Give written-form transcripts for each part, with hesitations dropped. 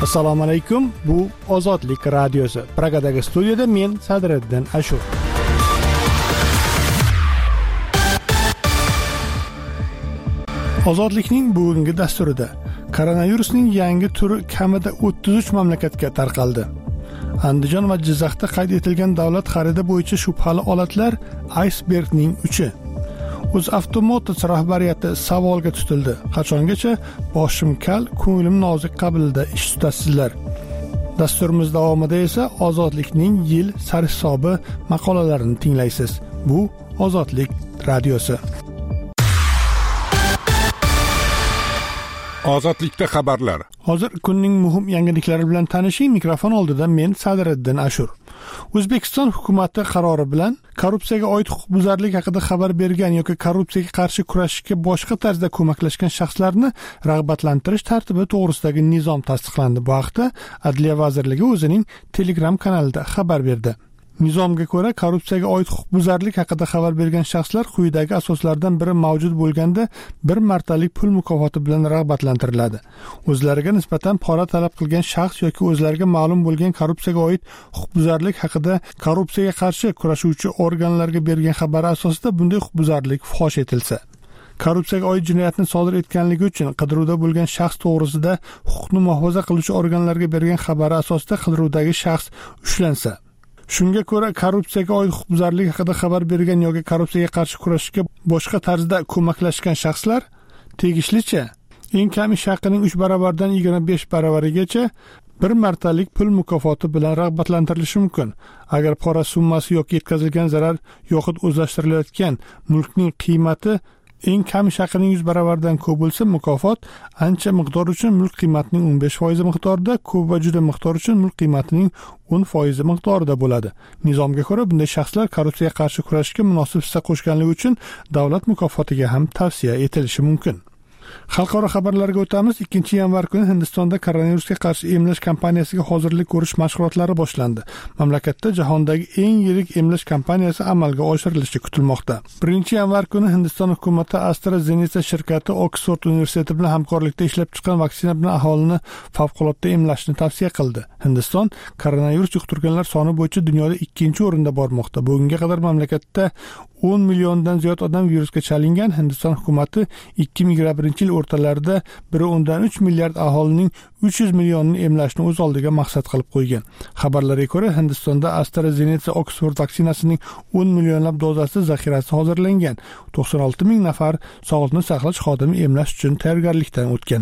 Assalomu alaykum. Bu Ozodlik radiosi. Pragadagi studiyada men Sadriddin Ashur. Ozodlikning bugungi dasturida koronavirusning yangi turi kamida 33 mamlakatga tarqaldi. Andijon va Jizzaxda qayd etilgan davlat xaridi bo'yicha shubhali holatlar aysbergning uchi. UzAvto Motors rahbariyati savolga tutildi. Qachongacha boshim kal, ko'nglim nozik qabilida ish tutasizlar. Dasturimiz davomida esa Ozodlikning yil sarhisobi maqolalarini tinglaysiz. Bu Ozodlik radiosi. Ozodlikda xabarlar. Hozir kunning muhim yangiliklari bilan tanishing. Mikrofon oldida men Sadriddin Ashur. O'zbekiston hukumati qarori bilan korrupsiyaga oid huquqbuzarlik haqida xabar bergan yoki korrupsiyaga qarshi kurashishga boshqa tarzda ko'maklashgan shaxslarni rag'batlantirish tartibi to'g'risidagi nizom tasdiqlandi. Bu haqda Adliya vazirligi o'zining Telegram kanalida xabar berdi. Nizomga ko'ra, korrupsiyaga oid huquqbuzarlik haqida xabar bergan shaxslar quyidagi asoslardan biri mavjud bo'lganda bir martalik pul mukofoti bilan rag'batlantiriladi. O'zlariga nisbatan pora talab qilgan shaxs yoki o'zlariga ma'lum bo'lgan korrupsiyaga oid huquqbuzarlik haqida korrupsiyaga qarshi kurashuvchi organlarga bergan xabar asosida bunday huquqbuzarlik fosh etilsa, korrupsiyaga oid jinoyatni sodir etganligi uchun qidiruvda bo'lgan shaxs to'g'risida huquqni muhofaza qiluvchi organlarga bergan xabari asosida qidiruvdagi shaxs ushlansa, shunga ko'ra korrupsiyaga oid huquqbuzarlik haqida xabar bergan yoki korrupsiyaga qarshi kurashishga boshqa tarzda ko'maklashgan shaxslar tegishlicha eng kam ish haqining 3 barobardan 25 baravarigacha bir martalik pul mukofoti bilan rag'batlantirilishi mumkin. Agar pora summasi yoki yetkazilgan zarar yoxud o'zlashtirilayotgan mulkning qiymati eng kam ish haqining 100 barobardan ko'p bo'lsa, mukofot ancha miqdor uchun mulk qiymatining 15% miqdorida, ko'p va juda miqdor uchun mulk qiymatining 10% miqdorida bo'ladi. Nizomga ko'ra, bunday shaxslar korrupsiyaga qarshi kurashishga munosib hissa qo'shganligi uchun davlat mukofotiga ham tavsiya etilishi mumkin. Xalqaro xabarlarga o'tamiz. 2-yanvar kuni Hindistonda koronavirusga qarshi emlash kampaniyasiga hozirlik ko'rish mashg'ulotlari boshlandi. Mamlakatda jahondagi eng yirik emlash kampaniyasi amalga oshirilishi kutilmoqda. 1-yanvar kuni Hindiston hukumati AstraZeneca shirkati Oksford universiteti bilan hamkorlikda ishlab chiqqan vaksina bilan aholini favqulodda emlashni tavsiya qildi. Hindiston koronavirus yuqtirganlar soni bo'yicha dunyoda 2-o'rinda bormoqda. Bugunga qadar mamlakatda 10 milliondan ziyod odam virusga chalingan. Hindiston hukumati 2021-yil o'rtalarida 1.3 milliard aholining 300 millionini emlashni o'z oldiga maqsad qilib qo'ygan. Xabarlarga ko'ra, Hindistonda AstraZeneca Oksford vaksinasining 10 millionlab dozasi zaxirasi hozirlangan. 96 ming nafar sog'liqni saqlash xodimi emlash uchun tayyorgarlikdan o'tgan.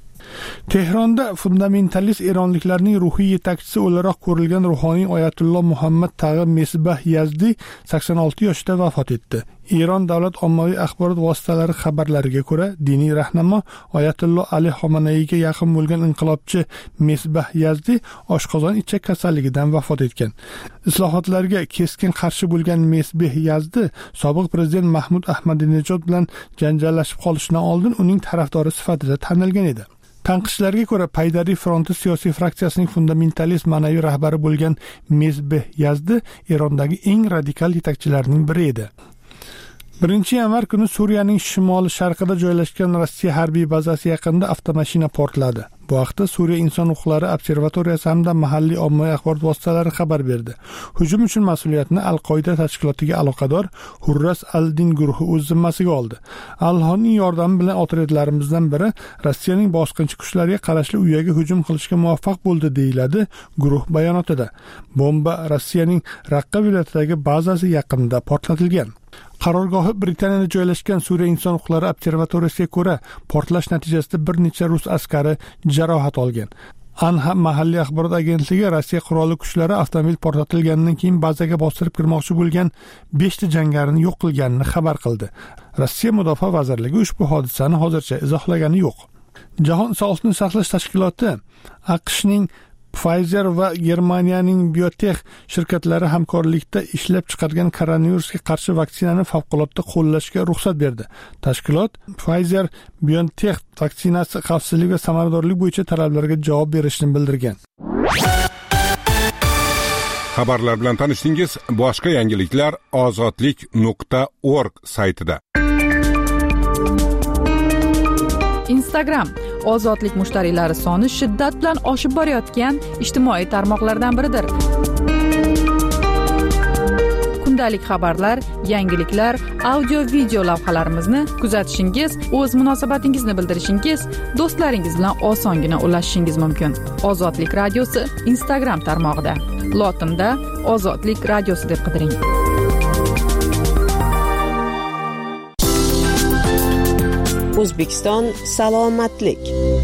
Tehronda fundamentalist eronliklarning ruhiy yetakchisi o'laroq ko'rilgan ruhoniy oyatullo Muhammad Tag'i Mesbah Yazdi 86 yoshida vafot etdi. Eron davlat ommaviy axborot vositalari xabarlariga ko'ra, diniy rahnamo oyatullo Ali Xomanayga yaqin bo'lgan inqilobchi Mesbah Yazdi oshqozon ichak kasalligidan vafot etgan. Islohotlarga keskin qarshi bo'lgan Mesbah Yazdi sobiq prezident Mahmud Ahmadinejod bilan janjallashib qolishidan oldin uning tarafdori sifatida tanilgan edi. Tanqishlarga ko'ra, Paydari fronti siyosiy fraksiyasining fundamentalist ma'naviy rahbari bo'lgan Mesbah Yazdi Erondagi eng radikal yetakchilarning biri edi. 1-yanvar kuni Suriyaning shimoli-sharqida joylashgan Rossiya harbiy bazasi yaqinida avtomashina portladi. Bu haqda Suriya inson huquqlari observatoriyasi hamda mahalliy ommaviy axborot vositalari xabar berdi. Hujum uchun mas'uliyatni Al-Qoida tashkilotiga aloqador Hurras al-Din guruhi o'z zimmasiga oldi. Allohning yordami bilan otryadlarimizdan biri Rossiyaning bosqinchi kuchlariga qarashli uyaga hujum qilishga muvaffaq bo'ldi, deyiladi guruh bayonotida. Bomba Rossiyaning Raqqa viloyatidagi bazasi yaqinida portlatilgan. Qarorgohi Britaniyada joylashgan Suriya inson huquqlari observatoriyasiga ko'ra, portlash natijasida bir necha rus askari jarohat olgan. Anha mahalliy axborot agentligi Rossiya qurolli kuchlari avtomobil portlatilganidan keyin bazaga bostirib kirmoqchi bo'lgan 5 ta jangarini yo'q qilganini xabar qildi. Rossiya mudofaa vazirligi ushbu hodisani hozircha izohlagani yo'q. Jahon sog'liqni saqlash tashkiloti AQShning Pfizer va Germaniyaning BioNTech shirkatlari hamkorlikda ishlab chiqargan koronavirusga qarshi vaksinani favqulodda qo'llashga ruxsat berdi. Tashkilot Pfizer BioNTech vaksinasi xavfsizlik va samaradorlik bo'yicha talablarga javob berishini bildirgan. Xabarlar bilan tanishdingiz. Boshqa yangiliklar ozodlik.org saytida. Instagram ozodlik mushtariylari soni shiddat bilan oshib borayotgan ijtimoiy tarmoqlardan biridir. Kundalik xabarlar, yangiliklar, audio-video lavhalarimizni kuzatishingiz, o'z munosabatingizni bildirishingiz, do'stlaringiz bilan osongina ulashishingiz mumkin. Ozodlik radiosi Instagram tarmog'ida. Lotinda Ozodlik radiosi deb qidiring. O'zbekiston salomatlik.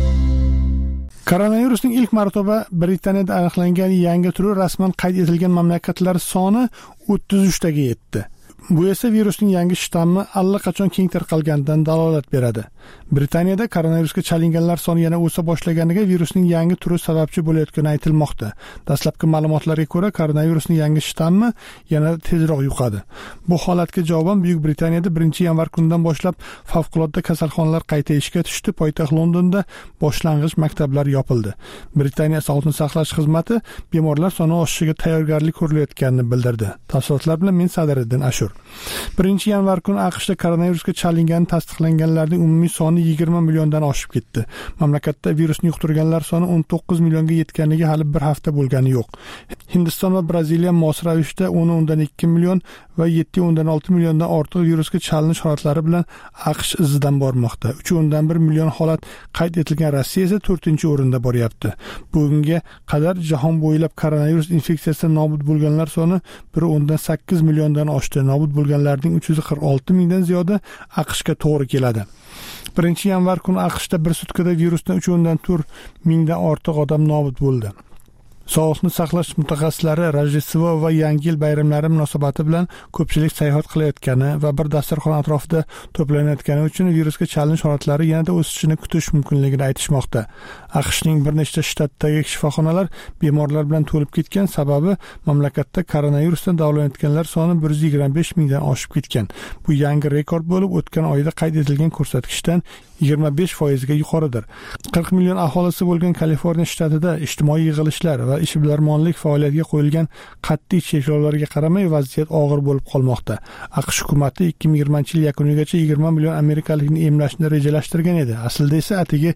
Koronavirusning ilk marotaba Britaniyada aniqlangan yangi turi rasman qayd etilgan mamlakatlar soni 33 taga yetdi. Bu esa virusning yangi shtammi allaqachon keng tarqalganidan dalolat beradi. Britaniyada koronavirusga chalinganlar soni yana o'sa boshlaganiga virusning yangi turi sababchi bo'layotgani aytilmoqda. Dastlabki ma'lumotlarga ko'ra, koronavirusning yangi shtammi yana tezroq yuqadi. Bu holatga javoban Buyuk Britaniyada 1-yanvar kunidan boshlab favqulodda kasalxonalar qayta ishga tushdi. Poytaxt Londonda boshlang'ich maktablar yopildi. Britaniya Sog'liqni saqlash xizmati bemorlar soni oshishiga tayyorgarlik ko'rilayotganini bildirdi. Tafsilotlar bilan men Sadiriddin Ashur. 1-yanvar kuni AQShda koronavirusga chalingani tasdiqlanganlarning umumiy soni 20 milliondan oshib ketdi. Mamlakatda virusni yuqtirganlar soni 19 millionga yetganiga hali bir hafta bo'lgani yo'q. Hindiston va Braziliya mos ravishda 10.2 million va 7.6 milliondan ortiq virusga chalinish holatlari bilan AQSh izidan bormoqda. 3.1 million holat qayd etilgan Rossiya esa 4-o'rinda boryapti. Bugunga qadar jahon bo'ylab koronavirus infeksiyasidan nobud bo'lganlar soni 1.8 milliondan oshdi. Nobud bo'lganlarning 346 mingdan ziyodi AQShga to'g'ri keladi. 1-yanvar kuni AQShda bir sutkada virusdan 3.4 mingdan ortiq odam nobud bo'ldi. Sog'liqni saqlash mutaxassislari Rojdestvo va Yangi yil bayramlari munosabati bilan ko'pchilik sayohat qilayotgani va bir dasturxon atrofida to'planayotgani uchun virusga chalinish holatlari yanada o'sishini kutish mumkinligini aytishmoqda. AQShning bir nechta shtatdagi shifoxonalar bemorlar bilan to'lib ketgan, sababi mamlakatda koronavirusdan davolanayotganlar soni 125 mingdan oshib ketgan. Bu yangi rekord bo'lib, o'tgan oyda qayd etilgan ko'rsatkichdan 25% ga yuqoridir. 40 million aholisi bo'lgan Kaliforniya shtatida ijtimoiy yig'ilishlar va ishbilarmonlik faoliyatiga qo'yilgan qat'iy cheklovlarga qaramay vaziyat og'ir bo'lib qolmoqda. AQSh hukumatı 2020-yil yakunigacha 20 million amerikalikni emlashni rejalashtirgan edi. Aslida esa atigi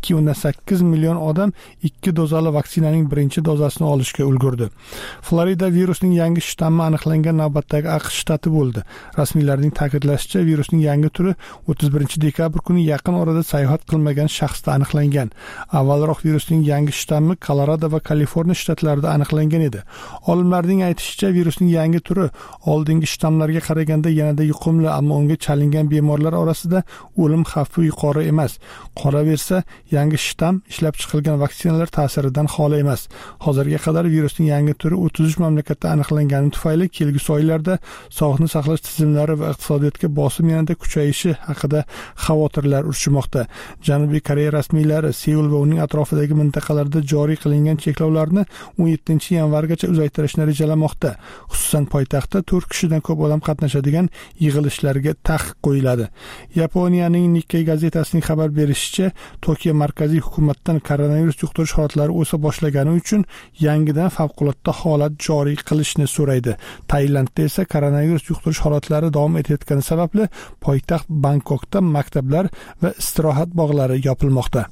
2.8 million odam 2 dozali vaksinaning birinchi dozasini olishga ulgurdi. Florida virusning yangi shtammi aniqlangan navbatdagi AQSh shtati bo'ldi. Rasmiylarning ta'kidlashicha, virusning yangi turi 31-dekabr kuni yaqin orada sayohat qilmagan shaxsda aniqlangan. Avvalroq virusning yangi shtammi Kolorado va Kaliforniya shtatlarida aniqlangan edi. Olimlarning aytishicha, virusning yangi turi oldingi shtammlarga qaraganda yanada yuqumli, ammo unga chalingan bemorlar orasida o'lim xavfi yuqori emas. Qolaversa, yangi shtamm ishlab chiqilgan vaksinalar ta'siridan xoli emas. Hozirga qadar virusning yangi turi 33 mamlakatda aniqlangani tufayli kelgusi oylarda sog'liqni saqlash tizimlari va iqtisodiyotga bosim yanada kuchayishi haqida xavotirlar urishmoqda. Janubiy Koreya rasmiylari Seul va uning atrofidagi mintaqalarda joriy qilingan cheklovlarni 17-yanvargacha uzaytirishni rejalamoqda. Xususan, poytaxtda 4 kishidan ko'p odam qatnashadigan yig'ilishlarga taqiq qo'yiladi. Yaponiyaning Nikkei gazetasining xabar berishicha, Tokio markaziy hukumatdan koronavirus yuqtirish holatlari o'sa boshlagani uchun yangidan favqulodda holat joriy qilishni so'raydi. Tailandda esa koronavirus yuqtirish holatlari davom etayotgani sababli poytaxt Bangkokda maktablar va istirohat bog'lari yopilmoqda.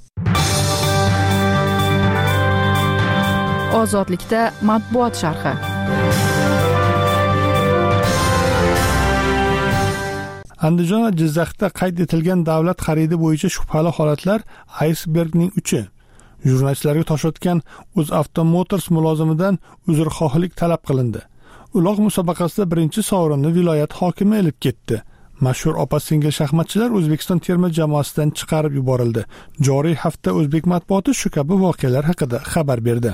Ozodlikda matbuot sharhi. Andijon va Jizzaxda qayd etilgan davlat xaridi bo'yicha shubhali holatlar aysbergning uchi. Jurnalistlarga tosh otgan UzAuto Motors mulozimidan uzrxohlik talab qilindi. Uloq musobaqasida birinchi sovrinni viloyat hokimi olib ketdi. Mashhur opa-singil shaxmatchilar O'zbekiston terma jamoasidan chiqarib yuborildi. Joriy hafta o'zbek matbuoti shu kabi voqealar haqida xabar berdi.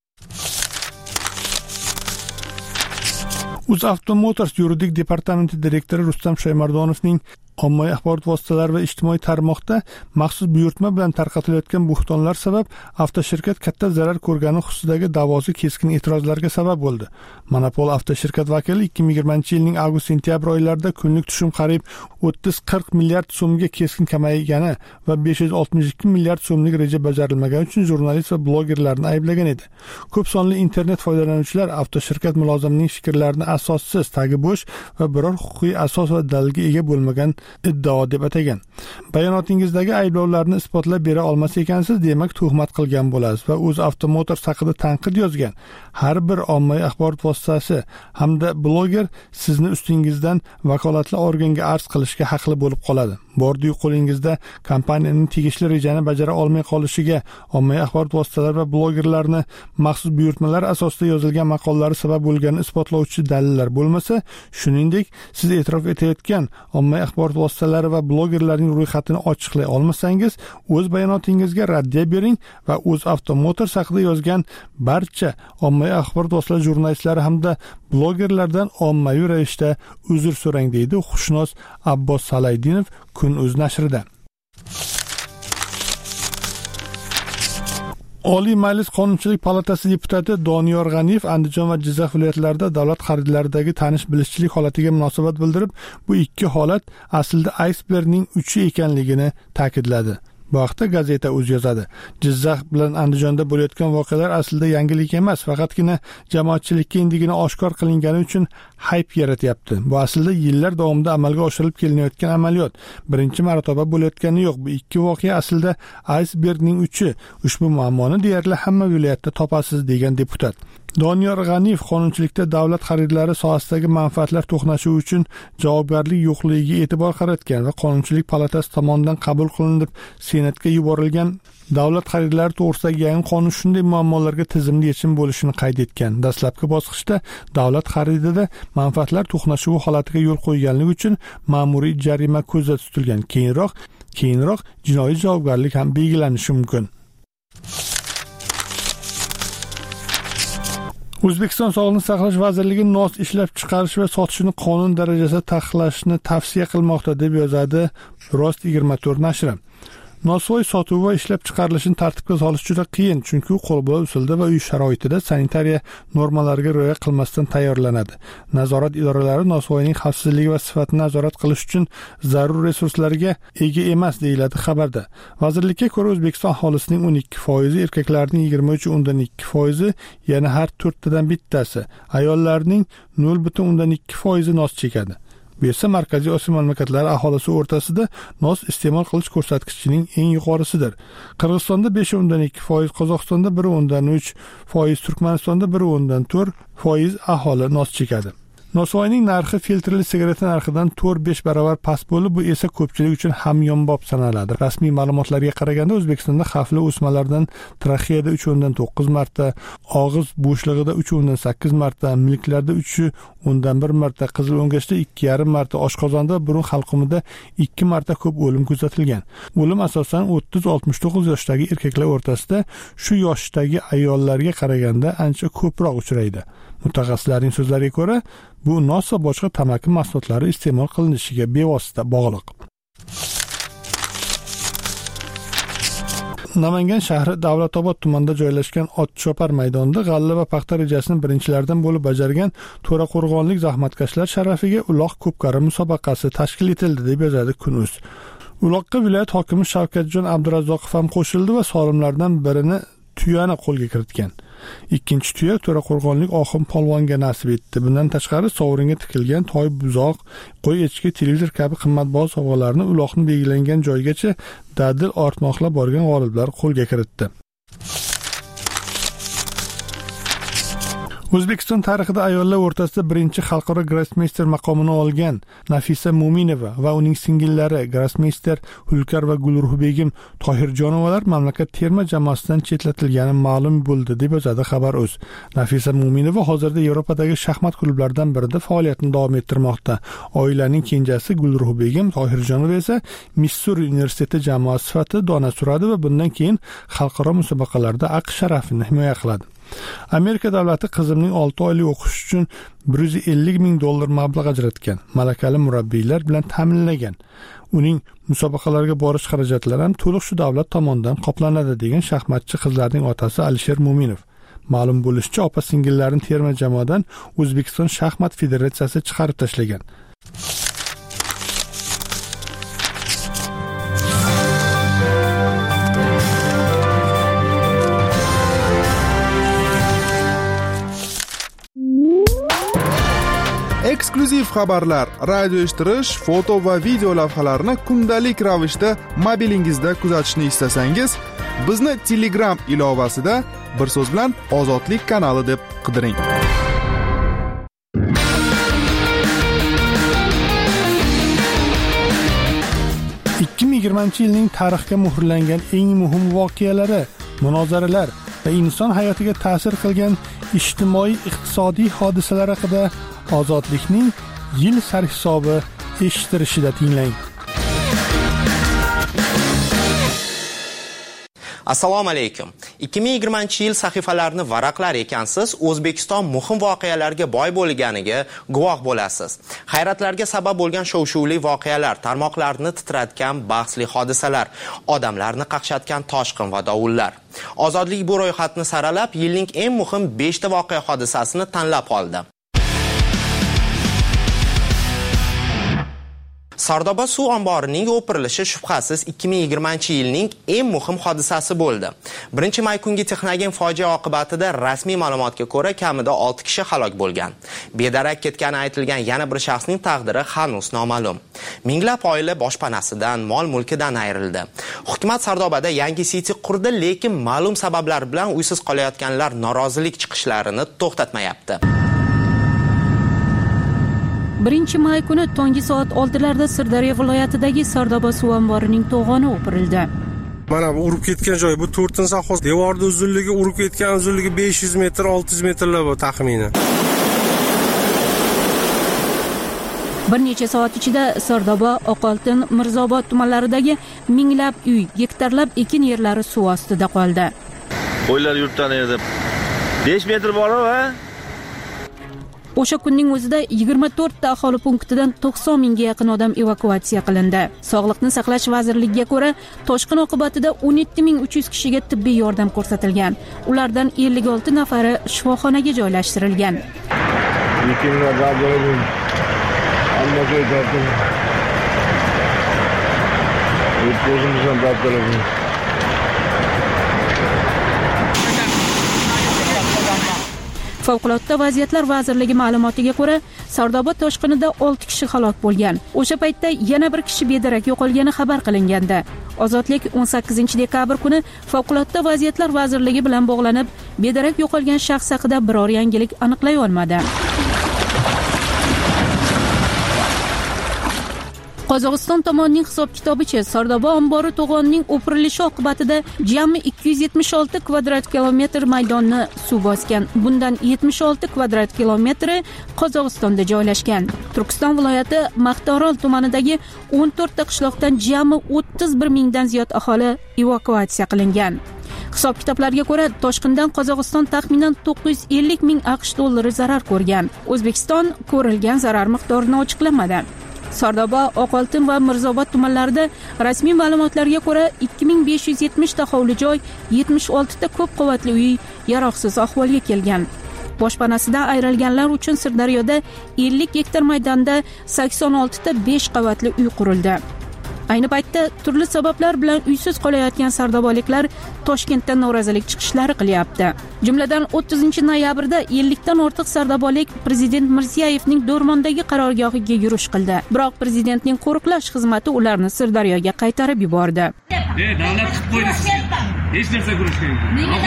UzAuto Motors yuridik departamenti direktori Rustam Shoymardonovning ommaviy axborot vositalari va ijtimoiy tarmoqda maxsus buyurtma bilan tarqatilayotgan bo'xtonlar sabab avtoshirkat katta zarar ko'rgani xususidagi da'vosi keskin e'tirozlarga sabab bo'ldi. Monopol avtoshirkat vakili 2020-yilning avgust-sentyabr oylarida kunlik tushum qariyb 30-40 milliard so'mga keskin kamaygani va 562 milliard so'mlik reja bajarilmagani uchun jurnalist va blogerlarni ayblagan edi. Ko'p sonli internet foydalanuvchilar avtoshirkat mulozimining fikrlarini asossiz, tagi bo'sh va biror huquqiy asos va dalilga ega bo'lmagan iddao deb atagan. Bayonotingizdagi ayblovlarni isbotlab bera olmas ekansiz, demak tuhmat qilgan bo'lasiz va UzAuto Motors haqida tanqid yozgan har bir ommaviy axborot vositasi hamda bloger sizni ustingizdan vakolatli organga arz qilishga haqli bo'lib qoladi. Bordi-yu qo'lingizda kompaniyaning tegishli rejani bajara olmay qolishiga ommaviy axborot vositalari va blogerlarni maxsus buyurtmalar asosida yozilgan maqollari sabab bo'lganini isbotlovchi dalillar bo'lmasa, shuningdek siz e'tirof etayotgan ommaviy axborot vositalari va blogerlarning ro'yxatini ochiqlay olmasangiz, o'z bayonotingizga raddiya bering va UzAuto Motors haqida yozgan barcha ommaviy axborot vositalari jurnalistlari hamda blogerlardan ommaviy ravishda uzr so'rang, deydi Xushnos Abbos Salaydinov Kun.uz nashrida. Oliy Majlis Qonunchilik palatasi deputati Doniyor G'aniyev Andijon va Jizzax viloyatlarida davlat xaridlaridagi tanish-bilishchilik holatiga munosabat bildirib, bu ikki holat aslida aysbergning uchi ekanligini ta'kidladi. Bu haqda Gazeta.uz yozadi. Jizzax bilan Andijonda bo'layotgan voqealar aslida yangilik emas, faqatgina jamoatchilikka endigina oshkor qilingani uchun hayp yaratyapti. Bu aslida yillar davomida amalga oshirilib kelinayotgan amaliyot. Birinchi marotaba bo'layotgani yo'q. Bu ikki voqea aslida aysbergning uchi. Ushbu muammoni deyarli hamma viloyatda topasiz, degan deputat. Doniyor G'aniyev qonunchilikda davlat xaridlari sohasidagi manfaatlar to'qnashuvi uchun javobgarlik yo'qligiga e'tibor qaratgan va Qonunchilik palatasi tomonidan qabul qilinib Senatga yuborilgan davlat xaridlari to'g'risidagi yangi qonun shunday muammolarga tizimli yechim bo'lishini qayd etgan. Dastlabki bosqichda davlat xaridida manfaatlar to'qnashuvi holatiga yo'l qo'yganligi uchun ma'muriy jarima ko'zda tutilgan. Keyinroq jinoiy javobgarlik ham belgilanishi mumkin. O'zbekiston Sog'liqni saqlash vazirligi nos ishlab chiqarish va sotishni qonun darajasida taqiqlashni tavsiya qilmoqda, deb yozadi Rost24 nashri. Nosvoy sotuvi va ishlab chiqarilishini tartibga solish juda qiyin, chunki u qo'lbola usulda va uy sharoitida sanitariya normalariga rioya qilmasdan tayyorlanadi. Nazorat idoralari nosvoyning xavfsizligi va sifatini nazorat qilish uchun zarur resurslarga ega emas, deyiladi xabarda. Vazirlikka ko'ra O'zbekiston aholisining 12%, erkaklarning 23.2%, yana har 4 dan bittasi, ayollarning 0.2% nos chekadi. Bu esa Markaziy Osiyo mamlakatlari aholisi o'rtasida nos iste'mol qilish ko'rsatkichining eng yuqorisidir. Qirg'izistonda 5.2%, Qozog'istonda 1.3%, Turkmanistonda 1.4% aholi nos chekadi. Nosvoyning narxi filtrli sigareta narxidan 4-5 barobar past bo'lib, bu esa ko'pchilik uchun hamyonbop sanaladi. Rasmiy ma'lumotlarga qaraganda O'zbekistonda xavfli o'smalardan trexeyada 3.9 marta, og'iz bo'shlig'ida 3.8 marta, milklarda 3.1 marta, qizil o'ngachda 2.5 marta, oshqozonda burun halqumida 2 marta ko'p o'lim kuzatilgan. O'lim asosan 30-69 yoshdagi erkaklar o'rtasida shu yoshdagi ayollarga qaraganda ancha ko'proq uchraydi. Mutaxassislarning so'zlariga ko'ra, bu nos va boshqa tamaki mahsulotlari iste'mol qilinishiga bevosita bog'liq. Namangan shahri Davlatobod tumanida joylashgan Otchopar maydonida g'alla va paxta rejasini birinchilardan bo'lib bajargan To'raqo'rg'onlik zahmatkashlar sharafiga uloq ko'pkari musobaqasi tashkil etildi, deb yozadi Kun.uz. Uloqqa viloyat hokimi Shavkatjon Abdurazzoqov ham qo'shildi va solimlardan birini tuyani qo'lga kiritgan. Ikkinchi tuya To'raqo'rg'onlik Oxim polvonga nasib etdi. Bundan tashqari sovringa tikilgan toy, buzoq, qo'y, echki, televizor kabi qimmatbaho sovg'alarni uloqning belgilangan joygacha dadil ortmoqlab borgan g'oliblar qo'lga kiritdi. O'zbekiston tarixida ayollar o'rtasida birinchi xalqaro grossmeyster maqomini olgan Nafisa Mo'minova va uning singillari grossmeyster Hulkar va Gulruhbegim Tohirjonovalar mamlakat terma jamoasidan chetlatilgani ma'lum bo'ldi, deb yozadi Xabar.uz. Nafisa Mo'minova hozirda Yevropadagi shaxmat klublaridan birida faoliyatini davom ettirmoqda. Oilaning kenjasi Gulruhbegim Tohirjonova esa Missuri universiteti jamoasi sifatida dona suradi va bundan keyin xalqaro musobaqalarda AQSh sharafini himoya qiladi. Amerika davlati qizimning 6 oylik o'qish uchun $150,000 mablag' ajratgan. Malakali murabbiylar bilan ta'minlagan. Uning musobaqalarga borish xarajatlari ham to'liq shu davlat tomonidan qoplanadi, degan shaxmatchi qizlarning otasi Alisher Mo'minov. Ma'lum bo'lishicha, opa-singillarni terma jamoadan O'zbekiston shaxmat federatsiyasi chiqarib tashlagan. Eksklyuziv eksklyuziv xabarlar, radio eshittirish, foto va video lavhalarni kundalik ravishda mobilingizda kuzatishni istasangiz, bizni Telegram ilovasida bir so'z bilan Ozodlik kanali deb qidiring. yilning tarixga muhrlangan eng muhim voqealari, munozaralar va inson hayotiga ta'sir qilgan ijtimoiy-iqtisodiy hodisalar haqida Ozodlikning yil sarhisobi eshittirishida tinglang. Assalomu alaykum. 2020-yil sahifalarini varaqlar ekansiz, O'zbekiston muhim voqealarga boy bo'lganiga guvoh bo'lasiz. Hayratlarga sabab bo'lgan shov-shuvli voqealar, tarmoqlarni titratgan bahsli hodisalar, odamlarni qaqshatgan toshqin va dovullar. Ozodlik bu ro'yxatni saralab, yilning eng muhim 5 ta voqea hodisasini tanlab oldi. Sardoba suv omborining o'pirilishi shubhasiz 2020-yilning eng muhim hodisasi bo'ldi. 1-may kungi Texnogen fojia oqibatida rasmiy ma'lumotga ko'ra kamida 6 kishi halok bo'lgan. Bedarak ketgani aytilgan yana bir shaxsning taqdiri hanuz noma'lum. Minglab oila boshpanasidan, mol-mulkidan ayrildi. Hukumat Sardobada yangi siti qurdi, lekin ma'lum sabablar bilan uysiz qolayotganlar norozilik chiqishlarini to'xtatmayapti. 1-may kuni tongi soat 6larda Sirdaryo viloyatidagi Sardoba suv omborining to'g'oni o'pirildi. Mana bu urib ketgan joy, bu 4-sahhos. Devorning uzunligi, urib ketgan uzunligi 500 metr, 600 metrlar bu taxminan. Bir necha soat ichida Sardoba, Oqoltin, Mirzobod tumanlaridagi minglab uy, gektarlab ekin yerlari suv ostida qoldi. Qo'ylar yurtdan yerda 5 metr bor va o'sha kunning o'zida 24 ta aholi punktidan 90 mingga yaqin odam evakuatsiya qilindi. Sog'liqni saqlash vazirligiga ko'ra, toshqin oqibatida 17300 kishiga tibbiy yordam ko'rsatilgan. Ulardan 56 nafari shifoxonaga joylashtirilgan. Favqulodda vaziyatlar vazirligi ma'lumotiga ko'ra, Sardoba toshqinida 6 kishi halok bo'lgan. O'sha paytda yana bir kishi bedarak yo'qolgani xabar qilingandi. Ozodlik 18-dekabr kuni Favqulodda vaziyatlar vazirligi bilan bog'lanib, bedarak yo'qolgan shaxs haqida biror yangilik aniqlay olmadi. Qozog'iston tomonining hisob-kitobicha Sardoba ombori to'g'onining o'pirilishi oqibatida jami 276 kvadrat kilometr maydonni suv bosgan. Bundan 76 kvadrat kilometri Qozog'istonda joylashgan. Turkiston viloyati Maqtorol tumanidagi 14 ta qishloqdan jami 31 mingdan ziyod aholi evakuatsiya qilingan. Hisob-kitoblarga ko'ra, toshqindan Qozog'iston taxminan 950 ming AQSh dollari zarar ko'rgan. O'zbekiston ko'rilgan zarar miqdorini ochiqlamadi. Sardoba, Oqoltin va Mirzobod tumanlarida rasmiy ma'lumotlarga ko'ra 2570 ta hovli joy, 76 ta ko'p qavatli uy yaroqsiz ahvolga kelgan. Boshpanasidan ayrilganlar uchun Sirdaryoda 50 gektar maydonda 86 ta 5 qavatli uy qurildi. Ayni paytda turli sabablar bilan uysiz qolayotgan sardobaliklar Toshkentda norozilik chiqishlari qilyapti. Jumladan 30-noyabrda 50 dan ortiq sardobalik prezident Mirziyevning Do'rmondagi qarorgohiga yurish qildi. Biroq prezidentning qo'riqlash xizmati ularni Sirdaryoga qaytarib yubordi. Davlat qilib qo'ydi. Hech narsa ko'rish kerak.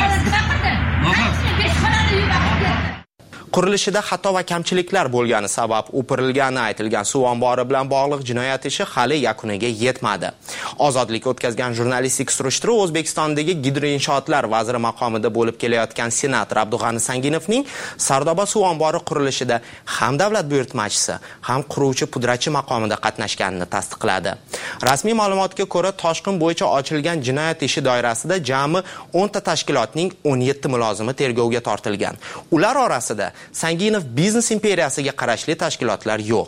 Qurilishida xato va kamchiliklar bo'lgani sabab o'pirilgani aytilgan suv ombori bilan bog'liq jinoyat ishi hali yakuniga yetmadi. Ozodlik o'tkazgan jurnalistik surishtiruv O'zbekistondagi gidroinshootlar vaziri maqomida bo'lib kelayotgan senator Abdug'ani Sanginovning Sardoba suv ombori qurilishida ham davlat buyurtmachisi, ham quruvchi pudrachi maqomida qatnashganini tasdiqladi. Rasmiy ma'lumotga ko'ra, toshqin bo'yicha ochilgan jinoyat ishi doirasida jami 10 ta tashkilotning 17 mulozimi tergovga tortilgan. Ular orasida Sanginov biznes imperiyasiga qarashli tashkilotlar yo'q.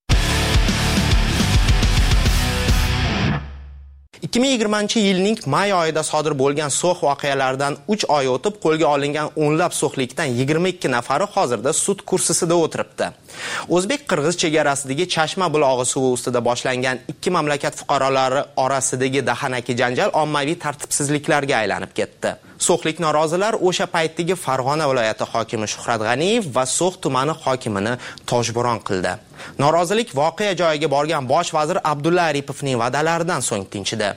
2020-yilning may oyida sodir bo'lgan so'x voqealaridan 3 oy o'tib qo'lga olingan o'nlab so'xlikdan 22 nafari hozirda sud kursisida o'tiribdi. O'zbek-qirg'iz chegarasidagi Chashma bulog'i suvi ustida boshlangan ikki mamlakat fuqarolari orasidagi dahanaki janjal ommaviy tartibsizliklarga aylanib ketdi. So'xlik norozilar o'sha paytdagi Farg'ona viloyati hokimi Shuhrat G'aniyev va So'x tumani hokimini toshbo'ron qildi. Norozilik voqea joyiga borgan bosh vazir Abdulla Aripovning va'dalaridan so'ng tinchidi.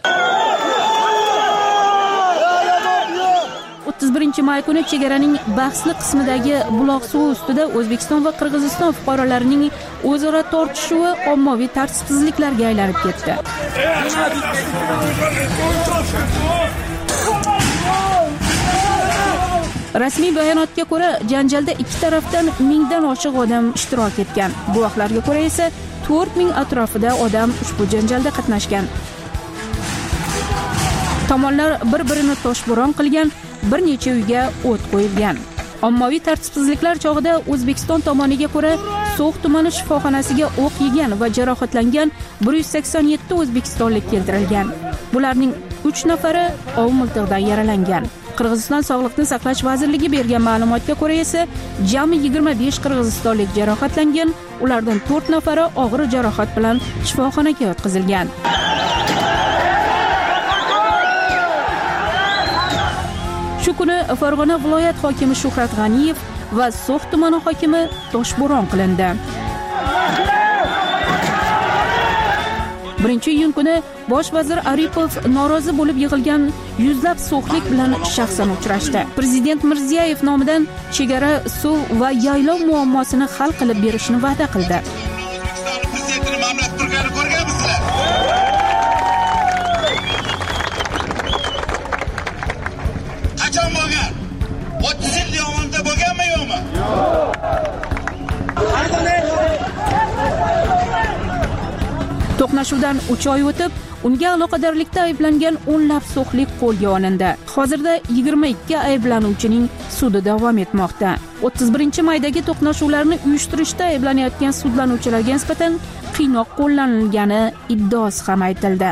31 may kuni chegaraning bahsli qismidagi buloq suvi ustida O'zbekiston va Qirg'iziston fuqarolarining o'zaro tortishuvi ommaviy tartibsizliklarga aylanib ketdi. Rasmiy bayonotga ko'ra, janjalda ikki tarafdan 1000 dan oshiq odam ishtirok etgan. Guvohlarga ko'ra esa 4000 atrofida odam ushbu janjalda qatnashgan. Tomonlar bir-birini toshbo'ron qilgan, bir necha uyga o't qo'yilgan. Ommaviy tartibsizliklar chog'ida O'zbekiston tomoniga ko'ra So'x tumani shifoxonasiga o'q yegan va jarohatlangan 187 o'zbekistonlik keltirilgan. Bularning 3 nafari ov miltig'idan yaralangan. Qirg'iziston Sog'liqni saqlash vazirligi bergan ma'lumotga ko'ra esa jami 25 qirg'izistonlik jarohatlangan, ulardan 4 nafari og'ir jarohat bilan shifoxonaga yotqizilgan. Shu kuni Farg'ona viloyat hokimi Shuhrat G'aniyev va So'x tumani hokimi toshbo'ron qilindi. 1-iyun kuni bosh vazir Aripov norozi bo'lib yig'ilgan yuzlab so'xlik bilan shaxsan uchrashdi. Prezident Mirziyoyev nomidan chegara, suv va yaylov muammosini hal qilib berishni va'da qildi. Qachon bo'lgan? 30 yil davomida bo'lganmi yo'qmi? To'qnashuvdan 3 oy o'tib, unga aloqadorlikda ayblangan o'nlab so'xlik qo'lga olindi. Hozirda 22 ayblanuvchining sudi davom etmoqda. 31 maydagi to'qnashuvlarni uyushtirishda ayblanayotgan sudlanuvchilarga nisbatan qiynoq qo'llanilgani iddaosi ham aytildi.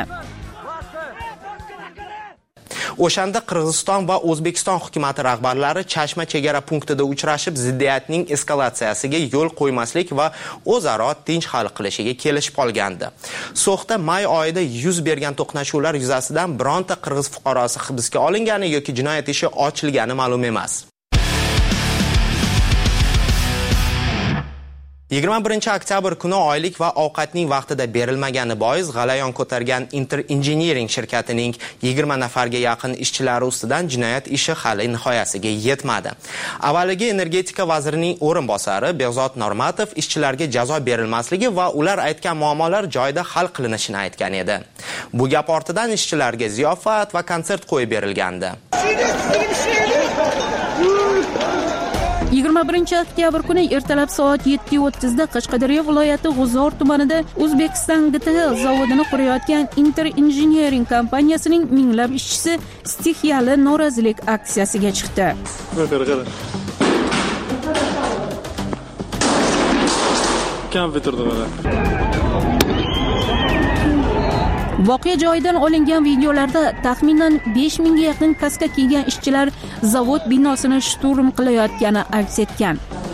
O'shanda Qirg'iziston va O'zbekiston hukumat rahbarlari Chashma chegara punktida uchrashib, ziddiyatning eskalatsiyasiga yo'l qo'ymaslik va o'zaro tinch hal qilishiga kelishib qolgandi. So'xda may oyida yuz bergan to'qnashuvlar yuzasidan bironta qirg'iz fuqarosi hibsga olingani yoki jinoyat ishi ochilgani ma'lum emas. 21 oktyabr kuni oylik va ovqatning vaqtida berilmagani bois g'alayon ko'targan Inter Engineering shirkatining 20 nafarga yaqin ishchilari ustidan jinoyat ishi hali nihoyasiga yetmadi. Avvaliga energetika vazirining o'rinbosari Behzod Normatov ishchilarga jazo berilmasligi va ular aytgan muammolar joyida hal qilinishini aytgan edi. Bu gap ortidan ishchilarga ziyofat va konsert qo'yib berilgandi. 21 oktyabr kuni ertalab soat 7:30 da Qashqadaryo viloyati G'uzor tumanida O'zbekiston GTL zavodini qurayotgan Inter Engineering kompaniyasining minglab ishchisi stixiyali norozilik aksiyasiga chiqdi. Voqea joyidan olingan videolarda taxminan 5000 ga yaqin kaska kiygan ishchilar zavod binosini shturm qilayotgani aks etgan.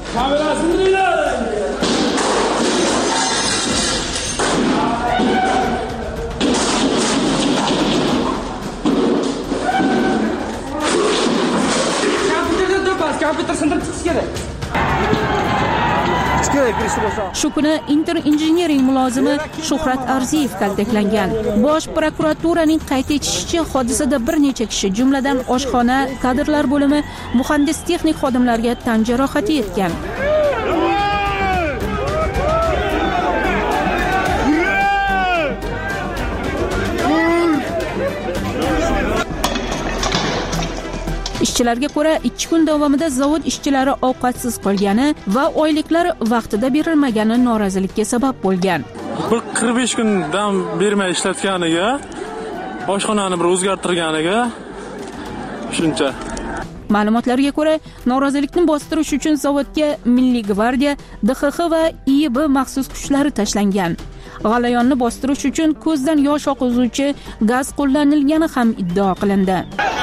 Shu kuni Inter Engineering mulozimi Shuhrat Arziyev kaltaklangan. Bosh prokuraturaning qayd etishicha, hodisada bir necha kishi, jumladan oshxona, kadrlar bo'limi, muhandis texnik xodimlarga tan jarohati yetgan. Ishchilarga ko'ra 2 kun davomida zavod ishchilari ovqatsiz qolgani va oyliklar vaqtida berilmagani norozilikka sabab bo'lgan. Bir 45 kun dam bermay ishlatganiga, oshxonani bir o'zgartirganiga shuncha. Ma'lumotlarga ko'ra, norozilikni bostirish uchun zavodga Milliy gvardiya, DXX va IIB maxsus kuchlari tashlangan. G'alayonni bostirish uchun ko'zdan yosh oqizuvchi gaz qo'llanilgani ham iddao qilindi.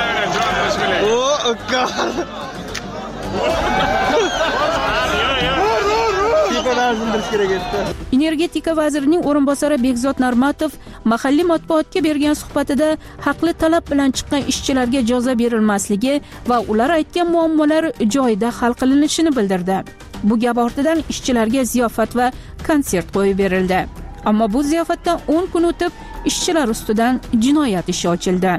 Energetika vazirining o'rinbosari Behzod Normatov mahalliy matbuotga bergan suhbatida haqli talab bilan chiqqan ishchilarga jazo berilmasligi va ular aytgan muammolar joyida hal qilinishini bildirdi. Bu gap ortidan ishchilarga ziyofat va konsert qo'yib berildi. Ammo bu ziyofatdan 10 kun o'tib ishchilar ustidan jinoyat ishi ochildi.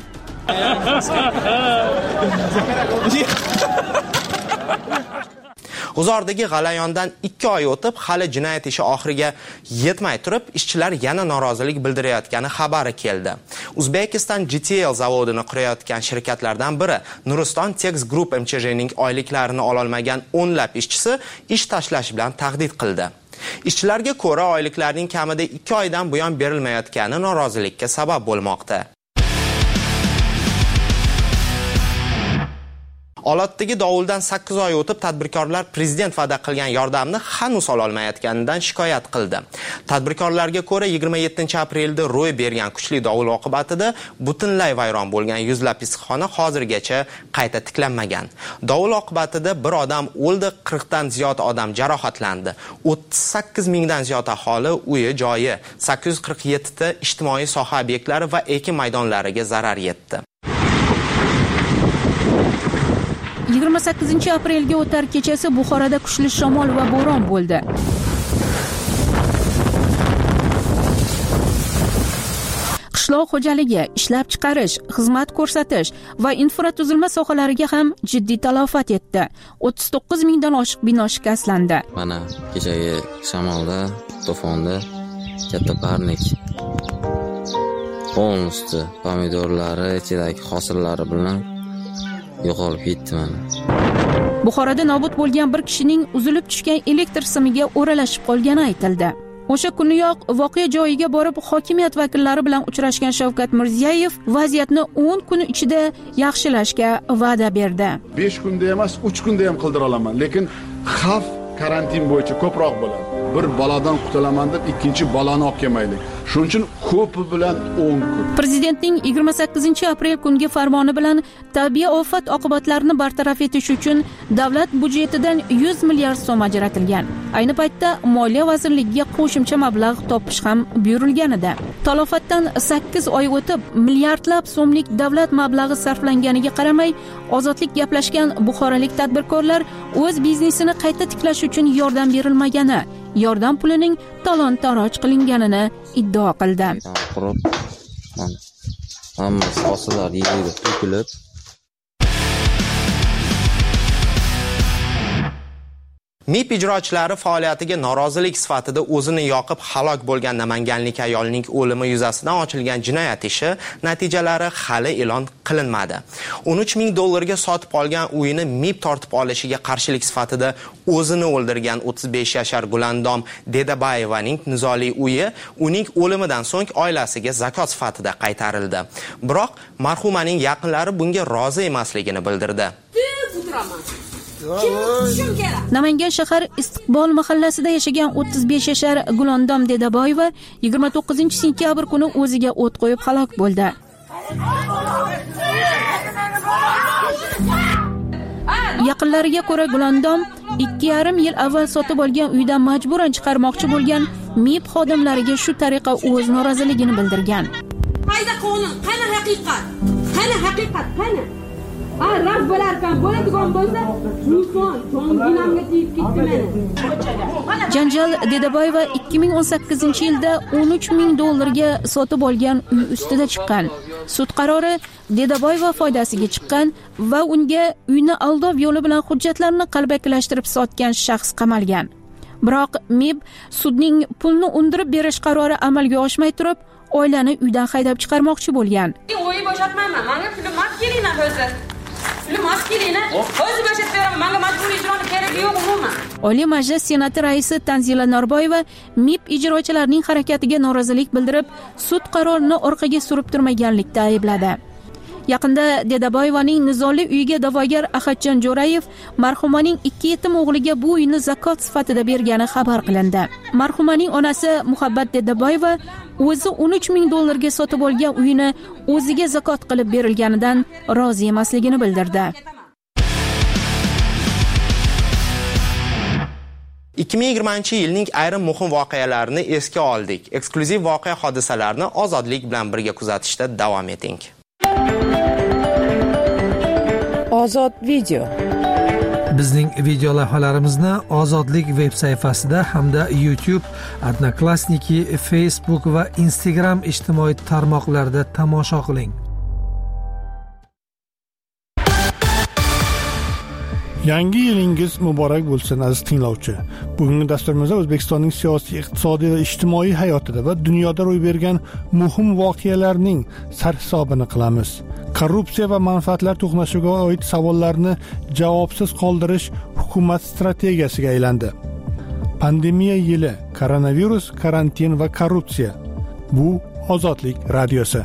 G'uzordagi g'alayondan 2 oy o'tib, hali jinoyat ishi oxiriga yetmay turib, ishchilar yana norozilik bildirayotgani xabari keldi. Uzbekistan GTL zavodini qurayotgan shirkatlardan biri Nuriston Tex Group MCJning oyliklarini ololmagan o'nlab ishchisi ish tashlash bilan tahdid qildi. Ishchilarga ko'ra, oyliklarning kamida 2 oydan buyon berilmayotgani norozilikka sabab bo'lmoqda. Olotdagi dovuldan 8 oy o'tib, tadbirkorlar prezident va'da qilgan yordamni hanuz ololmayotganidan shikoyat qildi. Tadbirkorlarga ko'ra, 27-aprelda ro'y bergan kuchli dovul oqibatida butunlay vayron bo'lgan yuzlab issiqxona hozirgacha qayta tiklanmagan. Dovul oqibatida bir odam o'ldi, 40 dan ziyod odam jarohatlandi. 38 mingdan ziyod aholi uyi, joyi, 847 ta ijtimoiy soha obyektlari va ekin maydonlariga zarar yetdi. 28-aprelga o'tar kechasi Buxoroda kuchli shamol va bo'ron bo'ldi. Qishloq xo'jaligi, ishlab chiqarish, xizmat ko'rsatish va infratuzilma sohalariga ham jiddiy talofat yetdi. 39 mingdan oshiq bino shikastlandi. Mana kechagi shamolda, to'fonda katta parnik polnosti pomidorlari, ichidagi hosillari bilan yo'qolib ketdi mana. Buxoroda nobud bo'lgan bir kishining uzilib tushgan elektr simiga o'ralashib qolgani aytildi. O'sha kuniyoq voqea joyiga borib hokimiyat vakillari bilan uchrashgan Shavkat Mirziyoyev vaziyatni 10 kun ichida yaxshilashga va'da berdi. 5 kunda emas, 3 kunda ham qildira olaman, lekin xavf karantin bo'yicha ko'proq bo'ladi. Bir baladan qutulaman deb ikkinchi balani olib kelmaylik. Shuning uchun ko'pi bilan 10 kun. Prezidentning 28-aprel kungi farmoni bilan tabiiy ofat oqibatlarini bartaraf etish uchun davlat budjetidan 100 milliard so'm ajratilgan. Ayni paytda Moliya vazirligiga qo'shimcha mablag' topish ham buyurilgan edi. Talofatdan 8 oy o'tib, milliardlab so'mlik davlat mablag'i sarflanganiga qaramay, ozodlik gaplashgan buxorolik tadbirkorlar o'z biznesini qayta tiklash uchun yordam berilmagani, yordam pulining talon-taroj qilinganini iddao qildi. Hammasi hosilar yerga to'kilib MIP ijrochilari faoliyatiga norozilik sifatida o'zini yoqib halok bo'lgan namanganlik ayolning o'limi yuzasidan ochilgan jinoyat ishi natijalari hali e'lon qilinmadi. 13 ming dollarga sotib olgan uyini MIP tortib olishiga qarshilik sifatida o'zini o'ldirgan 35 yashar Gulandom Dedabayevaning nizoli uyi uning o'limidan so'ng oilasiga zakot sifatida qaytarildi. Biroq marhumaning yaqinlari bunga rozi emasligini bildirdi. Namangan shahar Istiqbol mahallasida yashagan 35 yashar Gulandom Dedaboyeva 29-sentyabr kuni o'ziga o't qo'yib halok bo'ldi. Yaqinlariga ko'ra Gulandom 2,5 yil avval sotib olgan uydan majburan chiqarmoqchi bo'lgan MIP xodimlariga shu tariqa o'z noroziligini bildirgan. Qayda qonun, qani haqiqat? Qani haqiqat, qani? Rad bo'larkan, bo'ladigan bo'lsa, Nufon, tonginamga tegib ketdi meni. Janjal Dedaboyeva 2018-yilda 13 ming dollarga sotib olgan uy ustida chiqqan. Sud qarori Dedaboyeva foydasiga chiqqan va unga uyni aldov yo'li bilan hujjatlarni qalbakilashtirib sotgan shaxs qamalgan. Biroq MIB sudning pulni undirib berish qarori amalga oshmay turib, oilani uydan haydab chiqarmoqchi bo'lgan. O'yi bo'shatmayman, menga pulim mas kelinglar o'zi. Pulim mas kelinglar. O'zi bo'shatib beraman, menga majburiy ijroni keragi yo'q umuman. Oliy Majlis Senati raisi Tanzila Norboyeva MIB ijrochilarining harakatiga norozilik bildirib, sud qarorini orqaga surib turmaganlikda aybladi. Yaqinda Dedaboyevaning nizoli uyiga da'vogar Ahadjon Jo'rayev marhumaning 2 yetim o'g'liga bu uyni zakot sifatida bergani xabar qilindi. Marhumaning onasi Muhabbat Dedaboyeva o'zi 13 ming dollarga sotib olgan uyini o'ziga zakot qilib berilganidan rozi emasligini bildirdi. 2020-yilning ayrim muhim voqealarini esga oldik. Eksklyuziv voqea hodisalarni ozodlik bilan birga kuzatishda davom eting. Ozod video. Bizning video lavhalarimizni Ozodlik veb sayfasida hamda YouTube, Odnoklassniki, Facebook va Instagram ijtimoiy tarmoqlarida tomosha qiling. Yangi yilingiz muborak bo'lsin aziz tinglovchi. Bugungi dasturimizda O'zbekistonning siyosiy, iqtisodiy va ijtimoiy hayotida va dunyoda ro'y bergan muhim voqealarning sarhisobini qilamiz. Korrupsiya va manfaatlar to'qnashuviga oid savollarni javobsiz qoldirish hukumat strategiyasiga aylandi. Pandemiya yili, koronavirus, karantin va korrupsiya. Bu Ozodlik radiosi.